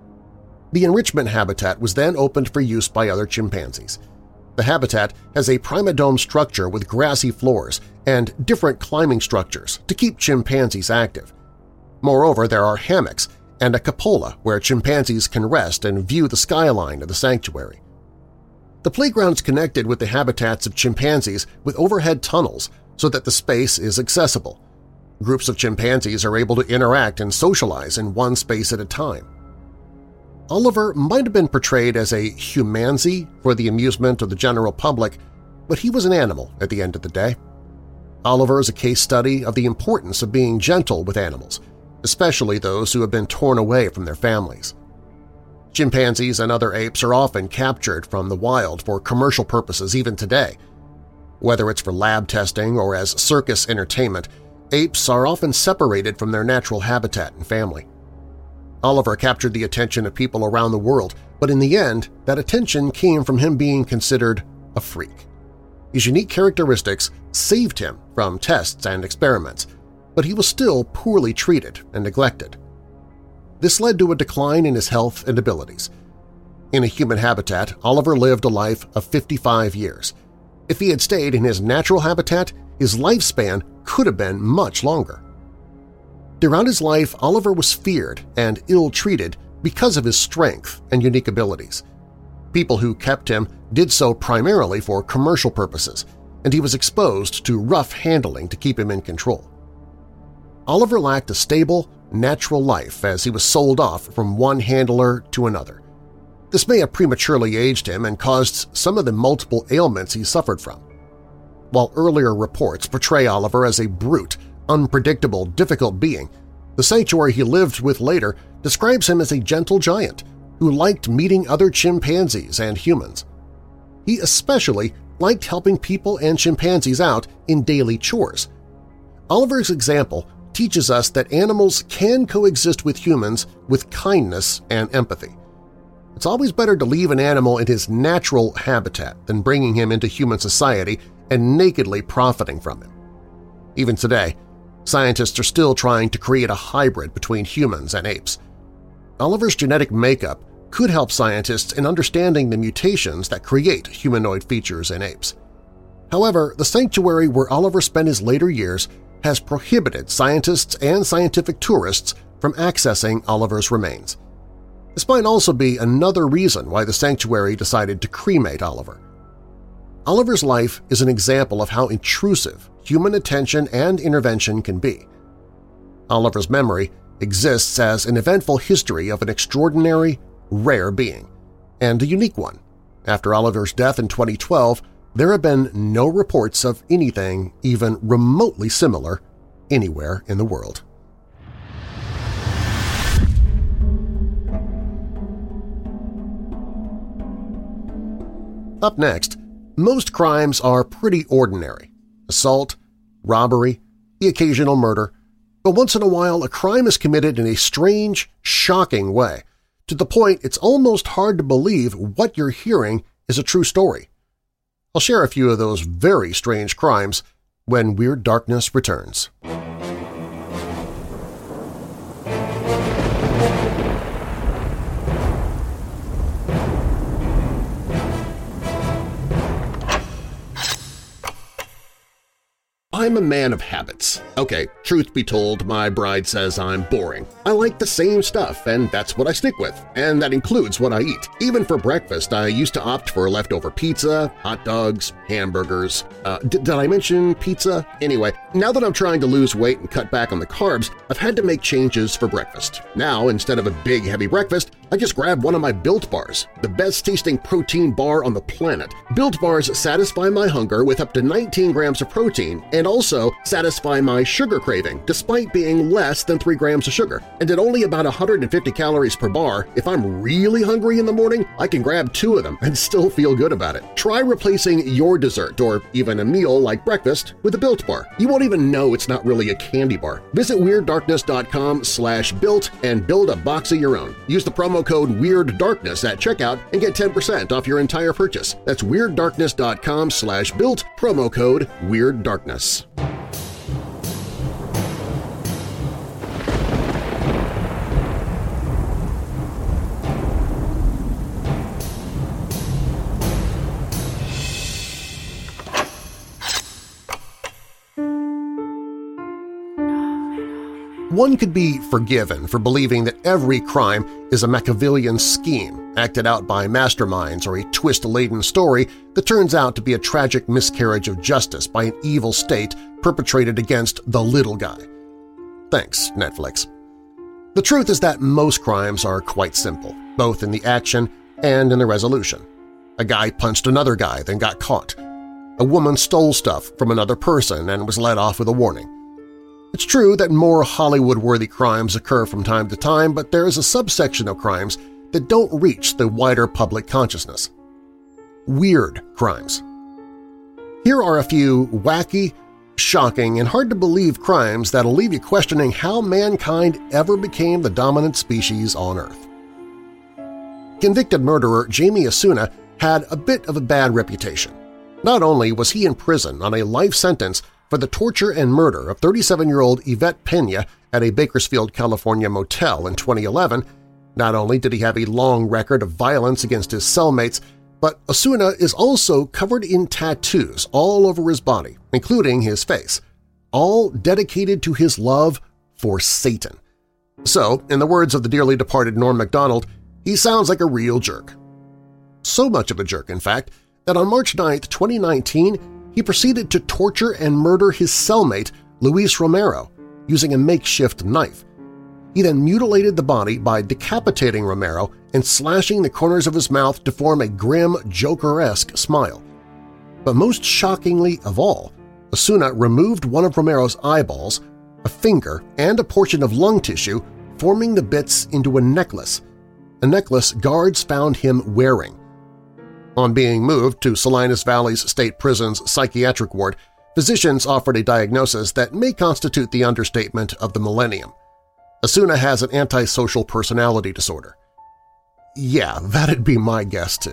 The enrichment habitat was then opened for use by other chimpanzees. The habitat has a primadome structure with grassy floors and different climbing structures to keep chimpanzees active. Moreover, there are hammocks and a cupola where chimpanzees can rest and view the skyline of the sanctuary. The playground's connected with the habitats of chimpanzees with overhead tunnels so that the space is accessible. Groups of chimpanzees are able to interact and socialize in one space at a time. Oliver might have been portrayed as a humanzee for the amusement of the general public, but he was an animal at the end of the day. Oliver is a case study of the importance of being gentle with animals, especially those who have been torn away from their families. Chimpanzees and other apes are often captured from the wild for commercial purposes even today. Whether it's for lab testing or as circus entertainment, apes are often separated from their natural habitat and family. Oliver captured the attention of people around the world, but in the end, that attention came from him being considered a freak. His unique characteristics saved him from tests and experiments, but he was still poorly treated and neglected. This led to a decline in his health and abilities. In a human habitat, Oliver lived a life of 55 years. If he had stayed in his natural habitat, his lifespan could have been much longer. Throughout his life, Oliver was feared and ill-treated because of his strength and unique abilities. People who kept him did so primarily for commercial purposes, and he was exposed to rough handling to keep him in control. Oliver lacked a stable, natural life as he was sold off from one handler to another. This may have prematurely aged him and caused some of the multiple ailments he suffered from. While earlier reports portray Oliver as a brute, unpredictable, difficult being, the sanctuary he lived with later describes him as a gentle giant who liked meeting other chimpanzees and humans. He especially liked helping people and chimpanzees out in daily chores. Oliver's example teaches us that animals can coexist with humans with kindness and empathy. It's always better to leave an animal in his natural habitat than bringing him into human society and nakedly profiting from him. Even today, scientists are still trying to create a hybrid between humans and apes. Oliver's genetic makeup could help scientists in understanding the mutations that create humanoid features in apes. However, the sanctuary where Oliver spent his later years has prohibited scientists and scientific tourists from accessing Oliver's remains. This might also be another reason why the sanctuary decided to cremate Oliver. Oliver's life is an example of how intrusive human attention and intervention can be. Oliver's memory exists as an eventful history of an extraordinary, rare being, and a unique one. After Oliver's death in 2012, there have been no reports of anything even remotely similar anywhere in the world. Up next, most crimes are pretty ordinary. Assault, robbery, the occasional murder, but once in a while a crime is committed in a strange, shocking way, to the point it's almost hard to believe what you're hearing is a true story. I'll share a few of those very strange crimes when Weird Darkness returns. I'm a man of habits. Okay, truth be told, my bride says I'm boring. I like the same stuff, and that's what I stick with, and that includes what I eat. Even for breakfast, I used to opt for leftover pizza, hot dogs, hamburgers. Did I mention pizza? Anyway, now that I'm trying to lose weight and cut back on the carbs, I've had to make changes for breakfast. Now, instead of a big, heavy breakfast, I just grab one of my Built Bars, the best-tasting protein bar on the planet. Built Bars satisfy my hunger with up to 19 grams of protein and also satisfy my sugar craving despite being less than 3 grams of sugar. And at only about 150 calories per bar, if I'm really hungry in the morning, I can grab 2 of them and still feel good about it. Try replacing your dessert or even a meal like breakfast with a Built Bar. You won't even know it's not really a candy bar. Visit WeirdDarkness.com/built and build a box of your own. Use the promo code WeirdDarkness at checkout and get 10% off your entire purchase. That's WeirdDarkness.com/built, promo code WeirdDarkness. One could be forgiven for believing that every crime is a Machiavellian scheme acted out by masterminds or a twist-laden story that turns out to be a tragic miscarriage of justice by an evil state perpetrated against the little guy. Thanks, Netflix. The truth is that most crimes are quite simple, both in the action and in the resolution. A guy punched another guy, then got caught. A woman stole stuff from another person and was let off with a warning. It's true that more Hollywood-worthy crimes occur from time to time, but there is a subsection of crimes that don't reach the wider public consciousness. Weird crimes. Here are a few wacky, shocking, and hard-to-believe crimes that'll leave you questioning how mankind ever became the dominant species on Earth. Convicted murderer Jamie Asuna had a bit of a bad reputation. Not only was he in prison on a life sentence for the torture and murder of 37-year-old Yvette Pena at a Bakersfield, California motel in 2011, not only did he have a long record of violence against his cellmates, but Asuna is also covered in tattoos all over his body, including his face, all dedicated to his love for Satan. So, in the words of the dearly departed Norm Macdonald, he sounds like a real jerk. So much of a jerk, in fact, that on March 9, 2019, he proceeded to torture and murder his cellmate, Luis Romero, using a makeshift knife. He then mutilated the body by decapitating Romero and slashing the corners of his mouth to form a grim, Joker-esque smile. But most shockingly of all, Asuna removed one of Romero's eyeballs, a finger, and a portion of lung tissue, forming the bits into a necklace guards found him wearing. On being moved to Salinas Valley's State Prison's psychiatric ward, physicians offered a diagnosis that may constitute the understatement of the millennium. Asuna has an antisocial personality disorder. Yeah, that'd be my guess, too.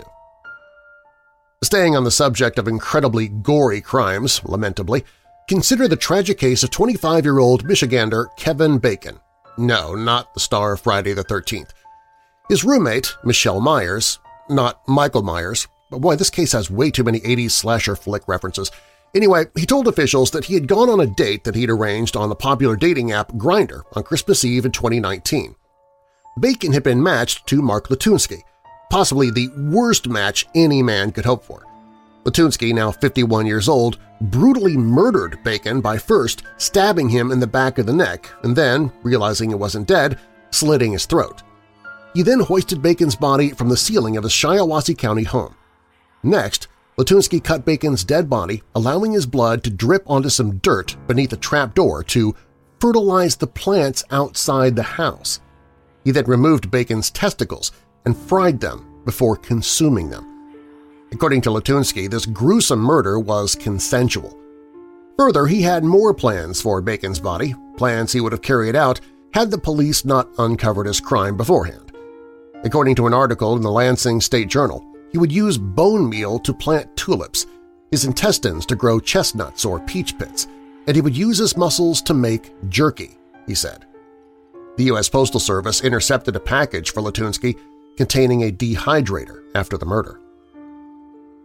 Staying on the subject of incredibly gory crimes, lamentably, consider the tragic case of 25-year-old Michigander Kevin Bacon. No, not the star of Friday the 13th. His roommate, Michelle Myers, not Michael Myers, but boy, this case has way too many 80s slasher flick references. Anyway, he told officials that he had gone on a date that he'd arranged on the popular dating app Grindr on Christmas Eve in 2019. Bacon had been matched to Mark Latunsky, possibly the worst match any man could hope for. Latunsky, now 51 years old, brutally murdered Bacon by first stabbing him in the back of the neck and then, realizing he wasn't dead, slitting his throat. He then hoisted Bacon's body from the ceiling of his Shiawassee County home. Next, Latunsky cut Bacon's dead body, allowing his blood to drip onto some dirt beneath a trapdoor to fertilize the plants outside the house. He then removed Bacon's testicles and fried them before consuming them. According to Latunsky, this gruesome murder was consensual. Further, he had more plans for Bacon's body, plans he would have carried out had the police not uncovered his crime beforehand. According to an article in the Lansing State Journal, he would use bone meal to plant tulips, his intestines to grow chestnuts or peach pits, and he would use his muscles to make jerky, he said. The U.S. Postal Service intercepted a package for Latunsky containing a dehydrator after the murder.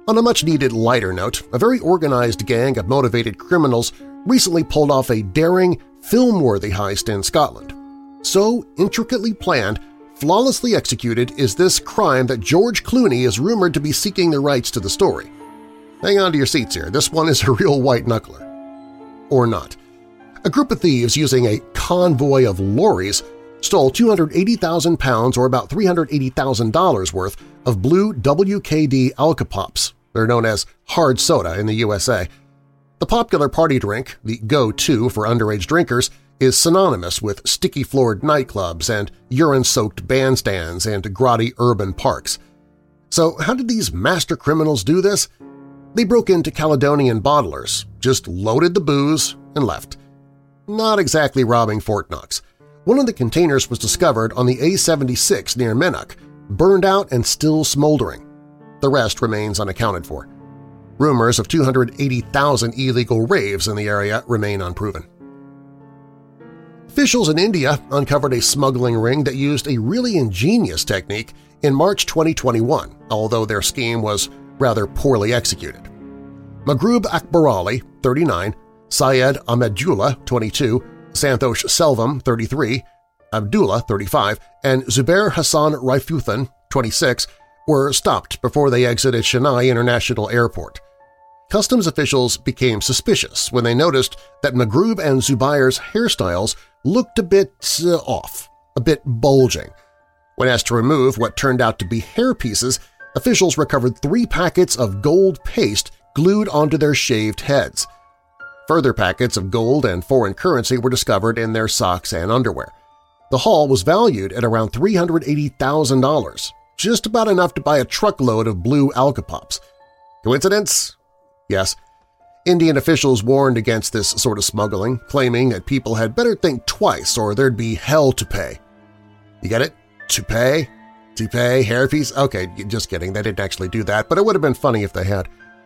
On a much-needed lighter note, a very organized gang of motivated criminals recently pulled off a daring, film-worthy heist in Scotland. So intricately planned, flawlessly executed is this crime that George Clooney is rumored to be seeking the rights to the story. Hang on to your seats here, this one is a real white-knuckler. Or not. A group of thieves using a convoy of lorries stole 280,000 pounds or about $380,000 worth of blue WKD Alka-Pops. They're known as hard soda in the USA. The popular party drink, the go-to for underage drinkers, is synonymous with sticky-floored nightclubs and urine-soaked bandstands and grotty urban parks. So how did these master criminals do this? They broke into Caledonian bottlers, just loaded the booze, and left. Not exactly robbing Fort Knox. One of the containers was discovered on the A76 near Minnock, burned out and still smoldering. The rest remains unaccounted for. Rumors of 280,000 illegal raves in the area remain unproven. Officials in India uncovered a smuggling ring that used a really ingenious technique in March 2021, although their scheme was rather poorly executed. Maghroob Akbar Ali, 39, Syed Ahmedullah, 22, Santosh Selvam, 33, Abdullah, 35, and Zubair Hassan Raifuthan, 26, were stopped before they exited Chennai International Airport. Customs officials became suspicious when they noticed that Maghroob and Zubair's hairstyles looked a bit off, a bit bulging. When asked to remove what turned out to be hair pieces, officials recovered 3 packets of gold paste glued onto their shaved heads. Further packets of gold and foreign currency were discovered in their socks and underwear. The haul was valued at around $380,000, just about enough to buy a truckload of blue Alka-Pops. Coincidence? Yes. Indian officials warned against this sort of smuggling, claiming that people had better think twice or there'd be hell to pay. You get it? To pay? To pay? Hairpiece? Okay, just kidding. They didn't actually do that, but it would have been funny if they had.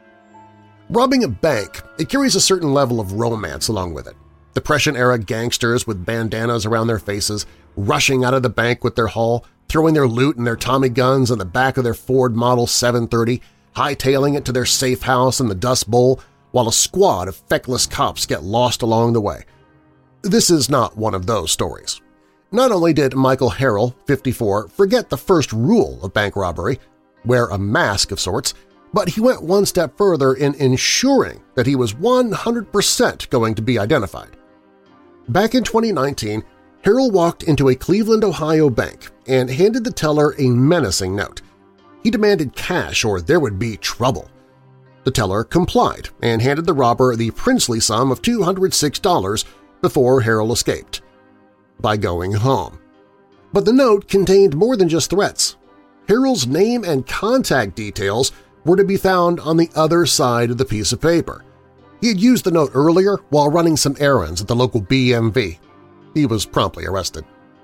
Robbing a bank, it carries a certain level of romance along with it. Depression-era gangsters with bandanas around their faces, rushing out of the bank with their haul, throwing their loot and their Tommy guns in the back of their Ford Model 730, hightailing it to their safe house in the Dust Bowl, while a squad of feckless cops get lost along the way. This is not one of those stories. Not only did Michael Harrell, 54, forget the first rule of bank robbery, wear a mask of sorts, but he went one step further in ensuring that he was 100% going to be identified. Back in 2019, Harrell walked into a Cleveland, Ohio bank and handed the teller a menacing note. He demanded cash or there would be trouble. The teller complied and handed the robber the princely sum of $206 before Harrell escaped by going home. But the note contained more than just threats. Harrell's name and contact details were to be found on the other side of the piece of paper. He had used the note earlier while running some errands at the local BMV. He was promptly arrested.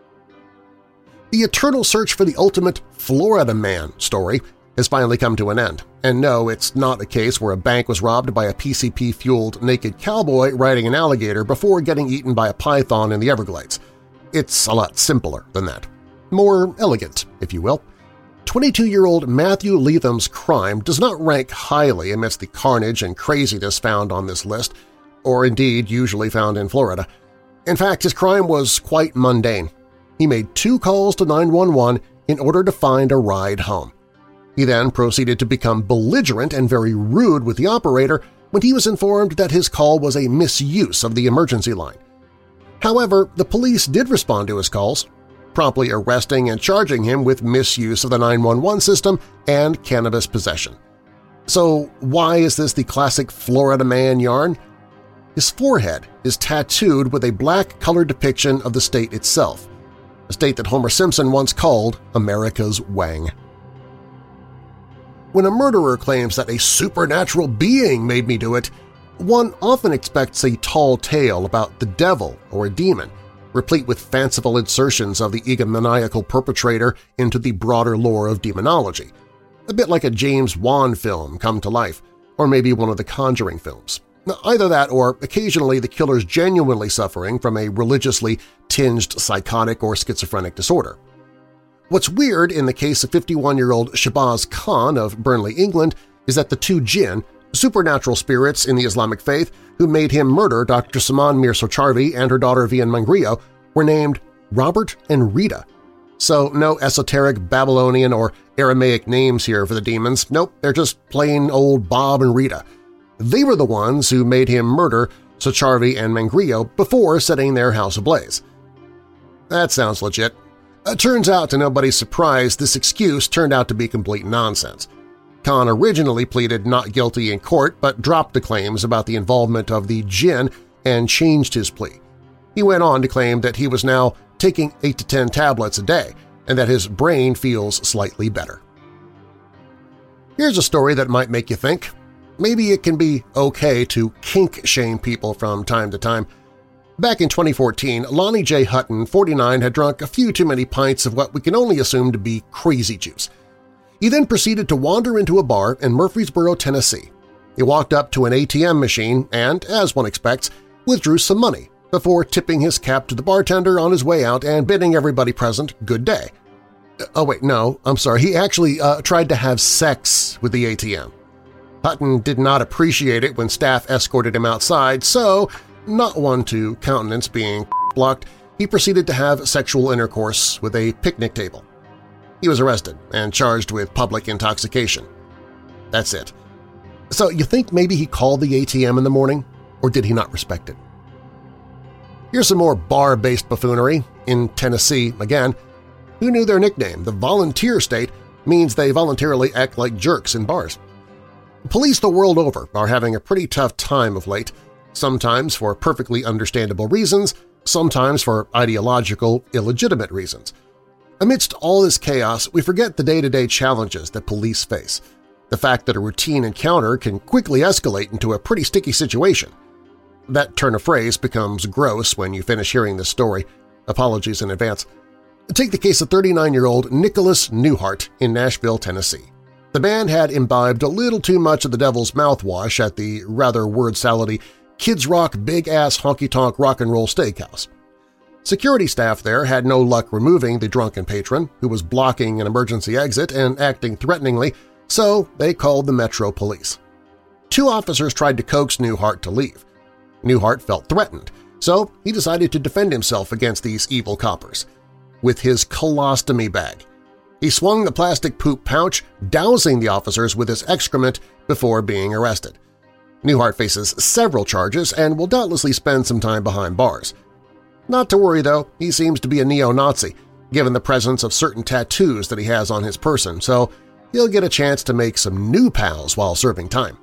The eternal search for the ultimate Florida man story has finally come to an end. And no, it's not a case where a bank was robbed by a PCP-fueled naked cowboy riding an alligator before getting eaten by a python in the Everglades. It's a lot simpler than that. More elegant, if you will. 22-year-old Matthew Leatham's crime does not rank highly amidst the carnage and craziness found on this list, or indeed usually found in Florida. In fact, his crime was quite mundane. He made 2 calls to 911 in order to find a ride home. He then proceeded to become belligerent and very rude with the operator when he was informed that his call was a misuse of the emergency line. However, the police did respond to his calls, promptly arresting and charging him with misuse of the 911 system and cannabis possession. So why is this the classic Florida man yarn? His forehead is tattooed with a black-colored depiction of the state itself, a state that Homer Simpson once called America's Wang. When a murderer claims that a supernatural being made me do it, one often expects a tall tale about the devil or a demon, replete with fanciful insertions of the egomaniacal perpetrator into the broader lore of demonology, a bit like a James Wan film come to life, or maybe one of the Conjuring films. Either that or occasionally the killer's genuinely suffering from a religiously tinged psychotic or schizophrenic disorder. What's weird in the case of 51-year-old Shabazz Khan of Burnley, England, is that the two jinn, supernatural spirits in the Islamic faith who made him murder Dr. Saman Mir-Socharvi and her daughter Vian Mangrio, were named Robert and Rita. So no esoteric Babylonian or Aramaic names here for the demons. Nope, they're just plain old Bob and Rita. They were the ones who made him murder Socharvi and Mangrio before setting their house ablaze. That sounds legit. Turns out, to nobody's surprise, this excuse turned out to be complete nonsense. Khan originally pleaded not guilty in court but dropped the claims about the involvement of the jinn and changed his plea. He went on to claim that he was now taking 8 to 10 tablets a day and that his brain feels slightly better. Here's a story that might make you think. Maybe it can be okay to kink-shame people from time to time. Back in 2014, Lonnie J. Hutton, 49, had drunk a few too many pints of what we can only assume to be crazy juice. He then proceeded to wander into a bar in Murfreesboro, Tennessee. He walked up to an ATM machine and, as one expects, withdrew some money before tipping his cap to the bartender on his way out and bidding everybody present good day. Oh wait, no, I'm sorry, he actually tried to have sex with the ATM. Hutton did not appreciate it when staff escorted him outside, so, not one to countenance being blocked, he proceeded to have sexual intercourse with a picnic table. He was arrested and charged with public intoxication. That's it. So you think maybe he called the ATM in the morning, or did he not respect it? Here's some more bar-based buffoonery. In Tennessee, again, who knew their nickname, the Volunteer State, means they voluntarily act like jerks in bars. Police the world over are having a pretty tough time of late, sometimes for perfectly understandable reasons, sometimes for ideological, illegitimate reasons. Amidst all this chaos, we forget the day-to-day challenges that police face, the fact that a routine encounter can quickly escalate into a pretty sticky situation. That turn of phrase becomes gross when you finish hearing this story. Apologies in advance. Take the case of 39-year-old Nicholas Newhart in Nashville, Tennessee. The man had imbibed a little too much of the devil's mouthwash at the rather word-salady Kids Rock Big-Ass Honky-Tonk Rock and Roll Steakhouse. Security staff there had no luck removing the drunken patron, who was blocking an emergency exit and acting threateningly, so they called the Metro Police. 2 officers tried to coax Newhart to leave. Newhart felt threatened, so he decided to defend himself against these evil coppers. With his colostomy bag, he swung the plastic poop pouch, dousing the officers with his excrement before being arrested. Newhart faces several charges and will doubtlessly spend some time behind bars. Not to worry, though, he seems to be a neo-Nazi, given the presence of certain tattoos that he has on his person, so he'll get a chance to make some new pals while serving time.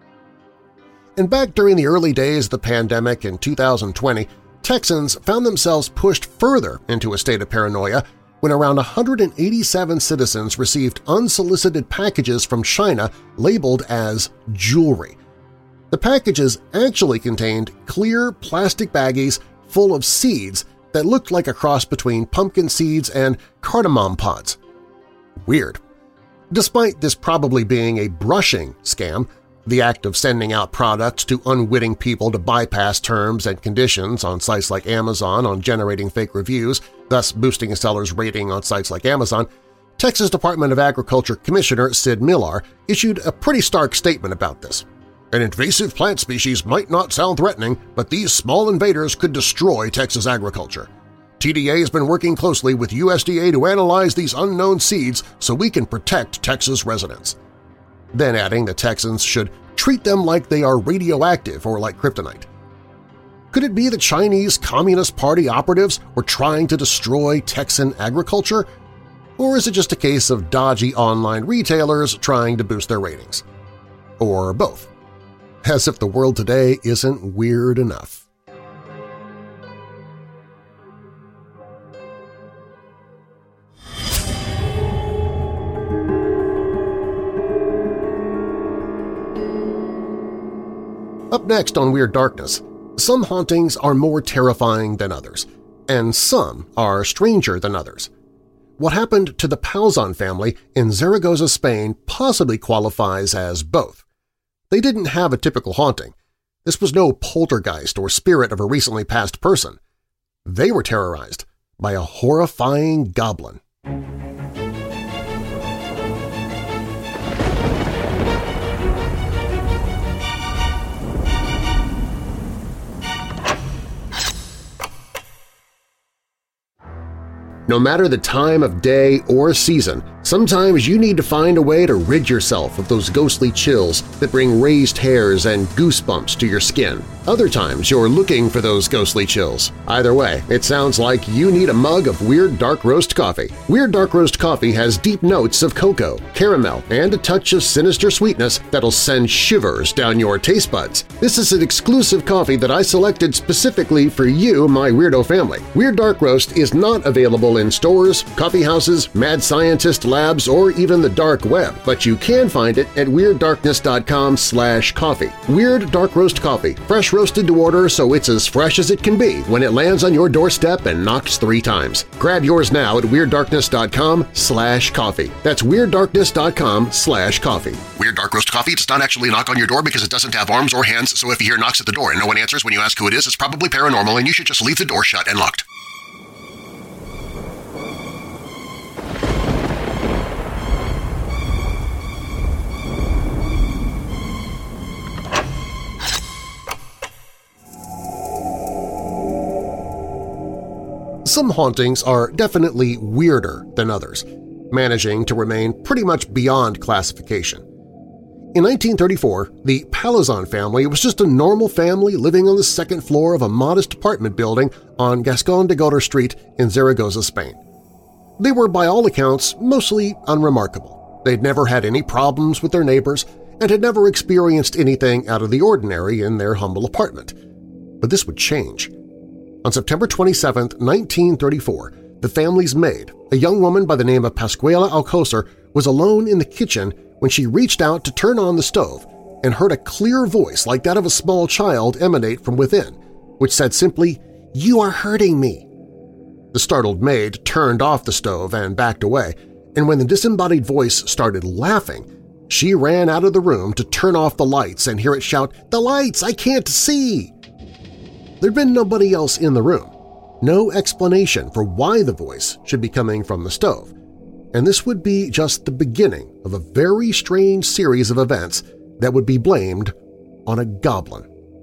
And back during the early days of the pandemic in 2020, Texans found themselves pushed further into a state of paranoia when around 187 citizens received unsolicited packages from China labeled as jewelry. The packages actually contained clear plastic baggies full of seeds that looked like a cross between pumpkin seeds and cardamom pods. Weird. Despite this probably being a brushing scam, the act of sending out products to unwitting people to bypass terms and conditions on sites like Amazon on generating fake reviews, thus boosting a seller's rating on sites like Amazon, Texas Department of Agriculture Commissioner Sid Millar issued a pretty stark statement about this. An invasive plant species might not sound threatening, but these small invaders could destroy Texas agriculture. TDA has been working closely with USDA to analyze these unknown seeds so we can protect Texas residents. Then adding that Texans should treat them like they are radioactive or like kryptonite. Could it be the Chinese Communist Party operatives were trying to destroy Texan agriculture? Or is it just a case of dodgy online retailers trying to boost their ratings? Or both? As if the world today isn't weird enough. Up next on Weird Darkness, some hauntings are more terrifying than others, and some are stranger than others. What happened to the Palzon family in Zaragoza, Spain possibly qualifies as both. They didn't have a typical haunting. This was no poltergeist or spirit of a recently passed person. They were terrorized by a horrifying goblin. No matter the time of day or season, sometimes you need to find a way to rid yourself of those ghostly chills that bring raised hairs and goosebumps to your skin. Other times you're looking for those ghostly chills. Either way, it sounds like you need a mug of Weird Dark Roast coffee. Weird Dark Roast coffee has deep notes of cocoa, caramel, and a touch of sinister sweetness that'll send shivers down your taste buds. This is an exclusive coffee that I selected specifically for you, my weirdo family. Weird Dark Roast is not available in stores, coffee houses, mad scientist labs, or even the dark web, but you can find it at WeirdDarkness.com/coffee. Weird Dark Roast coffee, fresh roasted to order so it's as fresh as it can be when it lands on your doorstep and knocks 3 times. Grab yours now at WeirdDarkness.com/coffee. That's WeirdDarkness.com/coffee. Weird Dark Roast coffee does not actually knock on your door because it doesn't have arms or hands, so if you hear knocks at the door and no one answers when you ask who it is, it's probably paranormal and you should just leave the door shut and locked. Some hauntings are definitely weirder than others, managing to remain pretty much beyond classification. In 1934, the Palazon family was just a normal family living on the second floor of a modest apartment building on Gascon de Goder Street in Zaragoza, Spain. They were, by all accounts, mostly unremarkable. They'd never had any problems with their neighbors and had never experienced anything out of the ordinary in their humble apartment. But this would change. On September 27, 1934, the family's maid, a young woman by the name of Pascuala Alcocer, was alone in the kitchen when she reached out to turn on the stove and heard a clear voice like that of a small child emanate from within, which said simply, "You are hurting me." The startled maid turned off the stove and backed away, and when the disembodied voice started laughing, she ran out of the room to turn off the lights and hear it shout, "The lights! I can't see!" There'd been nobody else in the room, no explanation for why the voice should be coming from the stove, and this would be just the beginning of a very strange series of events that would be blamed on a goblin.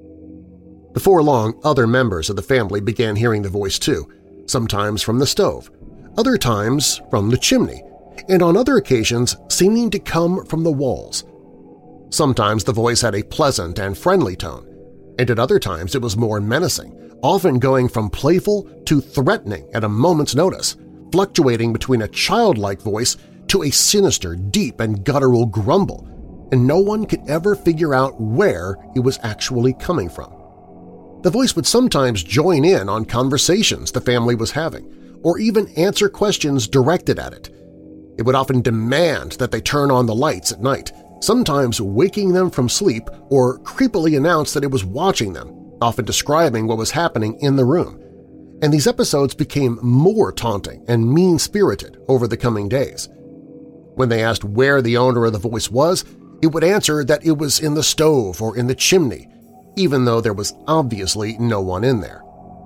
Before long, other members of the family began hearing the voice too, sometimes from the stove, other times from the chimney, and on other occasions seeming to come from the walls. Sometimes the voice had a pleasant and friendly tone, and at other times it was more menacing, often going from playful to threatening at a moment's notice, fluctuating between a childlike voice to a sinister, deep, and guttural grumble, and no one could ever figure out where it was actually coming from. The voice would sometimes join in on conversations the family was having, or even answer questions directed at it. It would often demand that they turn on the lights at night, sometimes waking them from sleep, or creepily announce that it was watching them, often describing what was happening in the room. And these episodes became more taunting and mean-spirited over the coming days. When they asked where the owner of the voice was, it would answer that it was in the stove or in the chimney, even though there was obviously no one in there.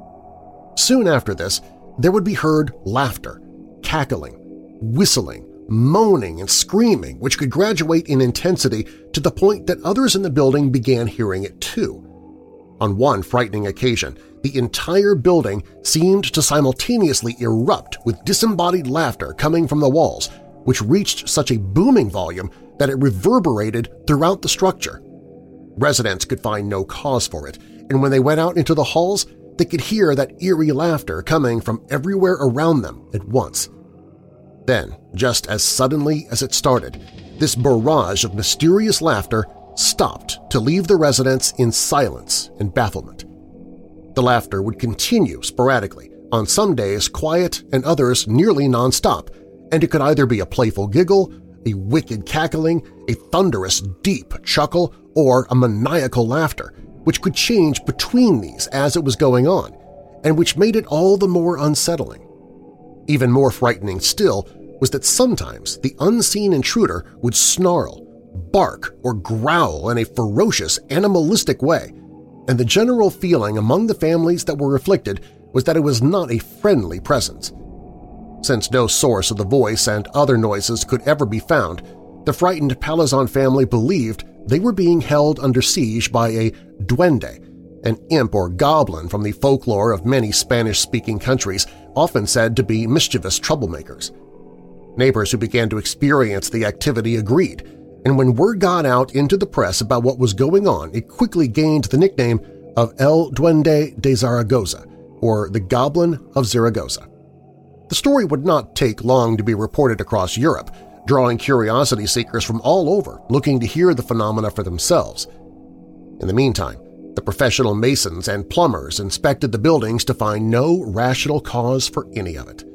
Soon after this, there would be heard laughter, cackling, whistling, moaning and screaming, which could graduate in intensity to the point that others in the building began hearing it too. On one frightening occasion, the entire building seemed to simultaneously erupt with disembodied laughter coming from the walls, which reached such a booming volume that it reverberated throughout the structure. Residents could find no cause for it, and when they went out into the halls, they could hear that eerie laughter coming from everywhere around them at once. Then, just as suddenly as it started, this barrage of mysterious laughter stopped to leave the residents in silence and bafflement. The laughter would continue sporadically, on some days quiet and others nearly nonstop, and it could either be a playful giggle, a wicked cackling, a thunderous deep chuckle, or a maniacal laughter, which could change between these as it was going on, and which made it all the more unsettling. Even more frightening still was that sometimes the unseen intruder would snarl, bark, or growl in a ferocious, animalistic way, and the general feeling among the families that were afflicted was that it was not a friendly presence. Since no source of the voice and other noises could ever be found, the frightened Palazon family believed they were being held under siege by a duende, an imp or goblin from the folklore of many Spanish-speaking countries, often said to be mischievous troublemakers. Neighbors who began to experience the activity agreed, and when word got out into the press about what was going on, it quickly gained the nickname of El Duende de Zaragoza, or the Goblin of Zaragoza. The story would not take long to be reported across Europe, drawing curiosity seekers from all over looking to hear the phenomena for themselves. In the meantime, the professional masons and plumbers inspected the buildings to find no rational cause for any of it.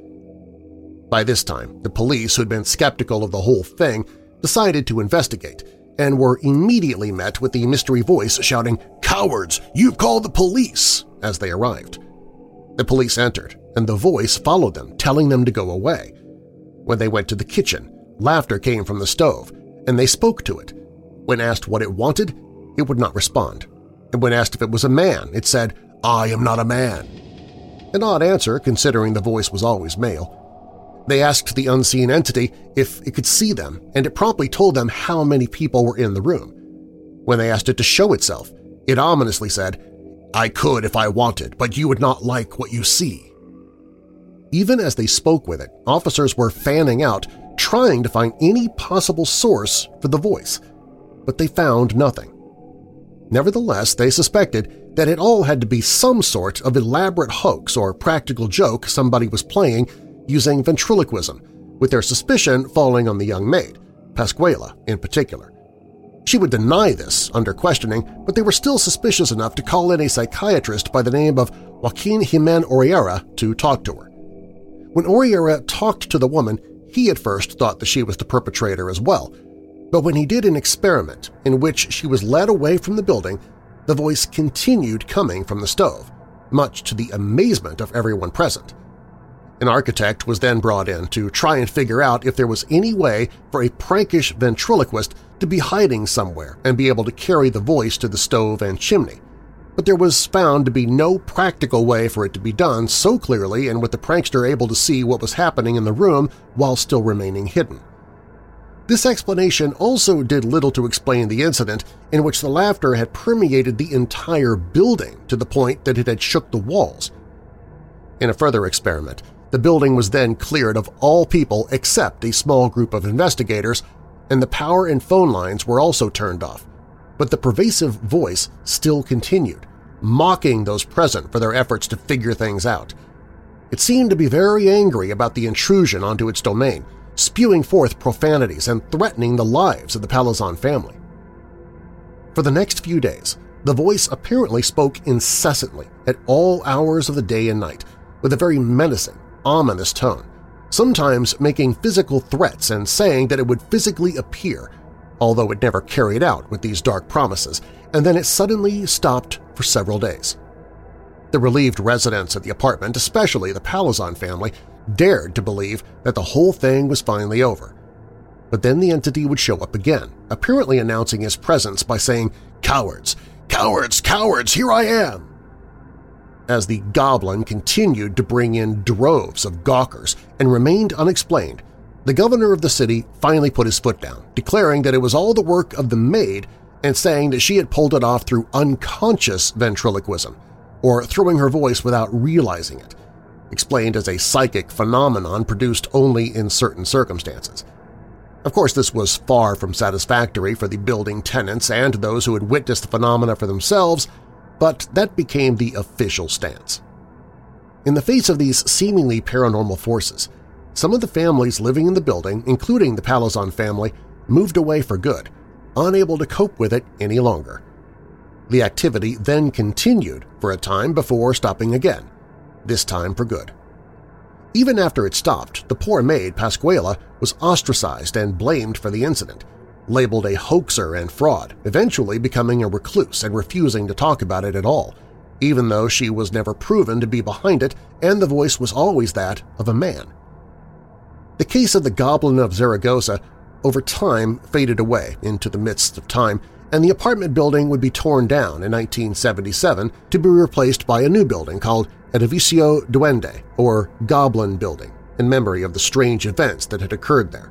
By this time, the police, who had been skeptical of the whole thing, decided to investigate and were immediately met with the mystery voice shouting, "Cowards! You've called the police!" as they arrived. The police entered, and the voice followed them, telling them to go away. When they went to the kitchen, laughter came from the stove, and they spoke to it. When asked what it wanted, it would not respond. And when asked if it was a man, it said, "I am not a man." An odd answer, considering the voice was always male. They asked the unseen entity if it could see them, and it promptly told them how many people were in the room. When they asked it to show itself, it ominously said, "I could if I wanted, but you would not like what you see." Even as they spoke with it, officers were fanning out, trying to find any possible source for the voice, but they found nothing. Nevertheless, they suspected that it all had to be some sort of elaborate hoax or practical joke somebody was playing using ventriloquism, with their suspicion falling on the young maid, Pascuala in particular. She would deny this under questioning, but they were still suspicious enough to call in a psychiatrist by the name of Joaquin Jimen Oriera to talk to her. When Oriera talked to the woman, he at first thought that she was the perpetrator as well, but when he did an experiment in which she was led away from the building, the voice continued coming from the stove, much to the amazement of everyone present. An architect was then brought in to try and figure out if there was any way for a prankish ventriloquist to be hiding somewhere and be able to carry the voice to the stove and chimney, but there was found to be no practical way for it to be done so clearly and with the prankster able to see what was happening in the room while still remaining hidden. This explanation also did little to explain the incident in which the laughter had permeated the entire building to the point that it had shook the walls. In a further experiment, the building was then cleared of all people except a small group of investigators, and the power and phone lines were also turned off. But the pervasive voice still continued, mocking those present for their efforts to figure things out. It seemed to be very angry about the intrusion onto its domain, spewing forth profanities and threatening the lives of the Palazon family. For the next few days, the voice apparently spoke incessantly at all hours of the day and night, with a very menacing, ominous tone, sometimes making physical threats and saying that it would physically appear, although it never carried out with these dark promises, and then it suddenly stopped for several days. The relieved residents of the apartment, especially the Palazon family, dared to believe that the whole thing was finally over. But then the entity would show up again, apparently announcing his presence by saying, "Cowards! Cowards! Cowards! Here I am!" As the goblin continued to bring in droves of gawkers and remained unexplained, the governor of the city finally put his foot down, declaring that it was all the work of the maid and saying that she had pulled it off through unconscious ventriloquism, or throwing her voice without realizing it, explained as a psychic phenomenon produced only in certain circumstances. Of course, this was far from satisfactory for the building tenants and those who had witnessed the phenomena for themselves, but that became the official stance. In the face of these seemingly paranormal forces, some of the families living in the building, including the Palazon family, moved away for good, unable to cope with it any longer. The activity then continued for a time before stopping again, this time for good. Even after it stopped, the poor maid, Pascuala, was ostracized and blamed for the incident, labeled a hoaxer and fraud, eventually becoming a recluse and refusing to talk about it at all, even though she was never proven to be behind it and the voice was always that of a man. The case of the Goblin of Zaragoza over time faded away into the midst of time, and the apartment building would be torn down in 1977 to be replaced by a new building called Edificio Duende, or Goblin Building, in memory of the strange events that had occurred there.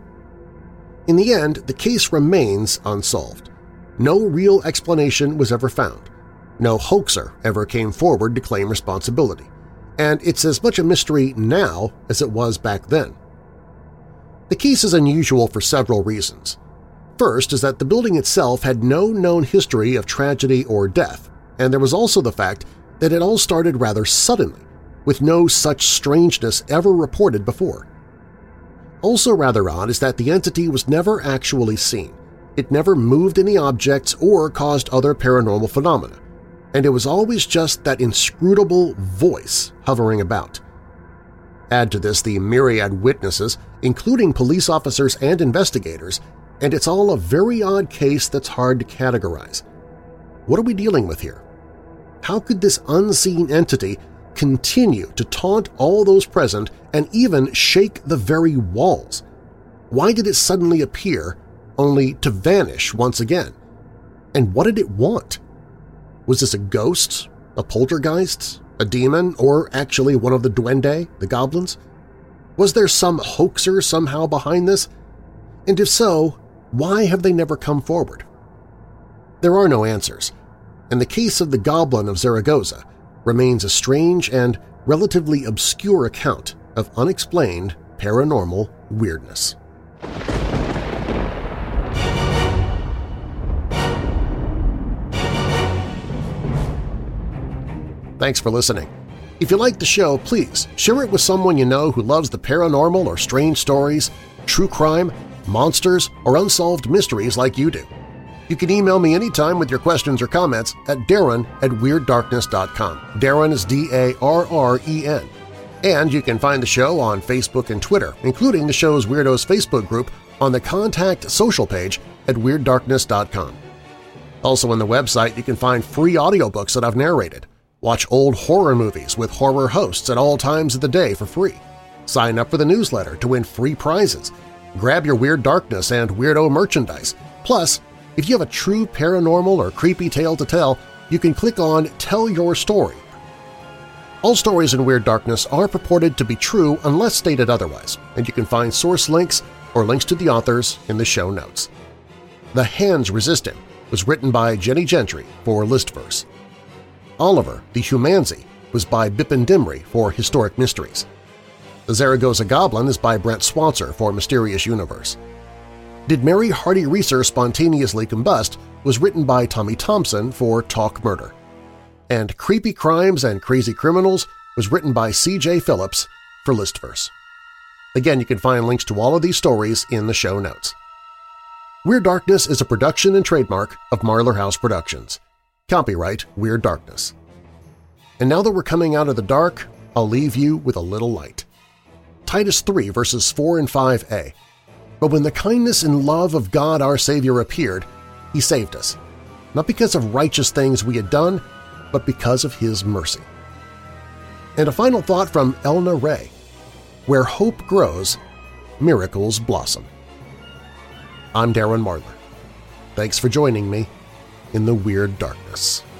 In the end, the case remains unsolved. No real explanation was ever found. No hoaxer ever came forward to claim responsibility, and it's as much a mystery now as it was back then. The case is unusual for several reasons. First is that the building itself had no known history of tragedy or death, and there was also the fact that it all started rather suddenly, with no such strangeness ever reported before. Also rather odd is that the entity was never actually seen. It never moved any objects or caused other paranormal phenomena, and it was always just that inscrutable voice hovering about. Add to this the myriad witnesses, including police officers and investigators, and it's all a very odd case that's hard to categorize. What are we dealing with here? How could this unseen entity continue to taunt all those present and even shake the very walls? Why did it suddenly appear only to vanish once again? And what did it want? Was this a ghost, a poltergeist, a demon, or actually one of the duende, the goblins? Was there some hoaxer somehow behind this? And if so, why have they never come forward? There are no answers, and the case of the Goblin of Zaragoza remains a strange and relatively obscure account of unexplained paranormal weirdness. Thanks for listening. If you like the show, please share it with someone you know who loves the paranormal or strange stories, true crime, monsters, or unsolved mysteries like you do. You can email me anytime with your questions or comments at darren@weirddarkness.com. Darren is D-A-R-R-E-N. And you can find the show on Facebook and Twitter, including the show's Weirdos Facebook group on the Contact Social page at weirddarkness.com. Also on the website, you can find free audiobooks that I've narrated. Watch old horror movies with horror hosts at all times of the day for free. Sign up for the newsletter to win free prizes. Grab your Weird Darkness and Weirdo merchandise. Plus, if you have a true paranormal or creepy tale to tell, you can click on Tell Your Story. All stories in Weird Darkness are purported to be true unless stated otherwise, and you can find source links or links to the authors in the show notes. The Hands Resist Him was written by Jenny Gentry for Listverse. Oliver, the Humanzi, was by Bipin Dimri for Historic Mysteries. The Zaragoza Goblin is by Brent Swatzer for Mysterious Universe. Did Mary Hardy Reeser Spontaneously Combust was written by Tommy Thompson for Talk Murder. And Creepy Crimes and Crazy Criminals was written by C.J. Phillips for Listverse. Again, you can find links to all of these stories in the show notes. Weird Darkness is a production and trademark of Marlar House Productions. Copyright Weird Darkness. And now that we're coming out of the dark, I'll leave you with a little light. Titus 3 verses 4 and 5a. But when the kindness and love of God our Savior appeared, He saved us, not because of righteous things we had done, but because of His mercy. And a final thought from Elna Ray. Where hope grows, miracles blossom. I'm Darren Marlar. Thanks for joining me in the Weird Darkness.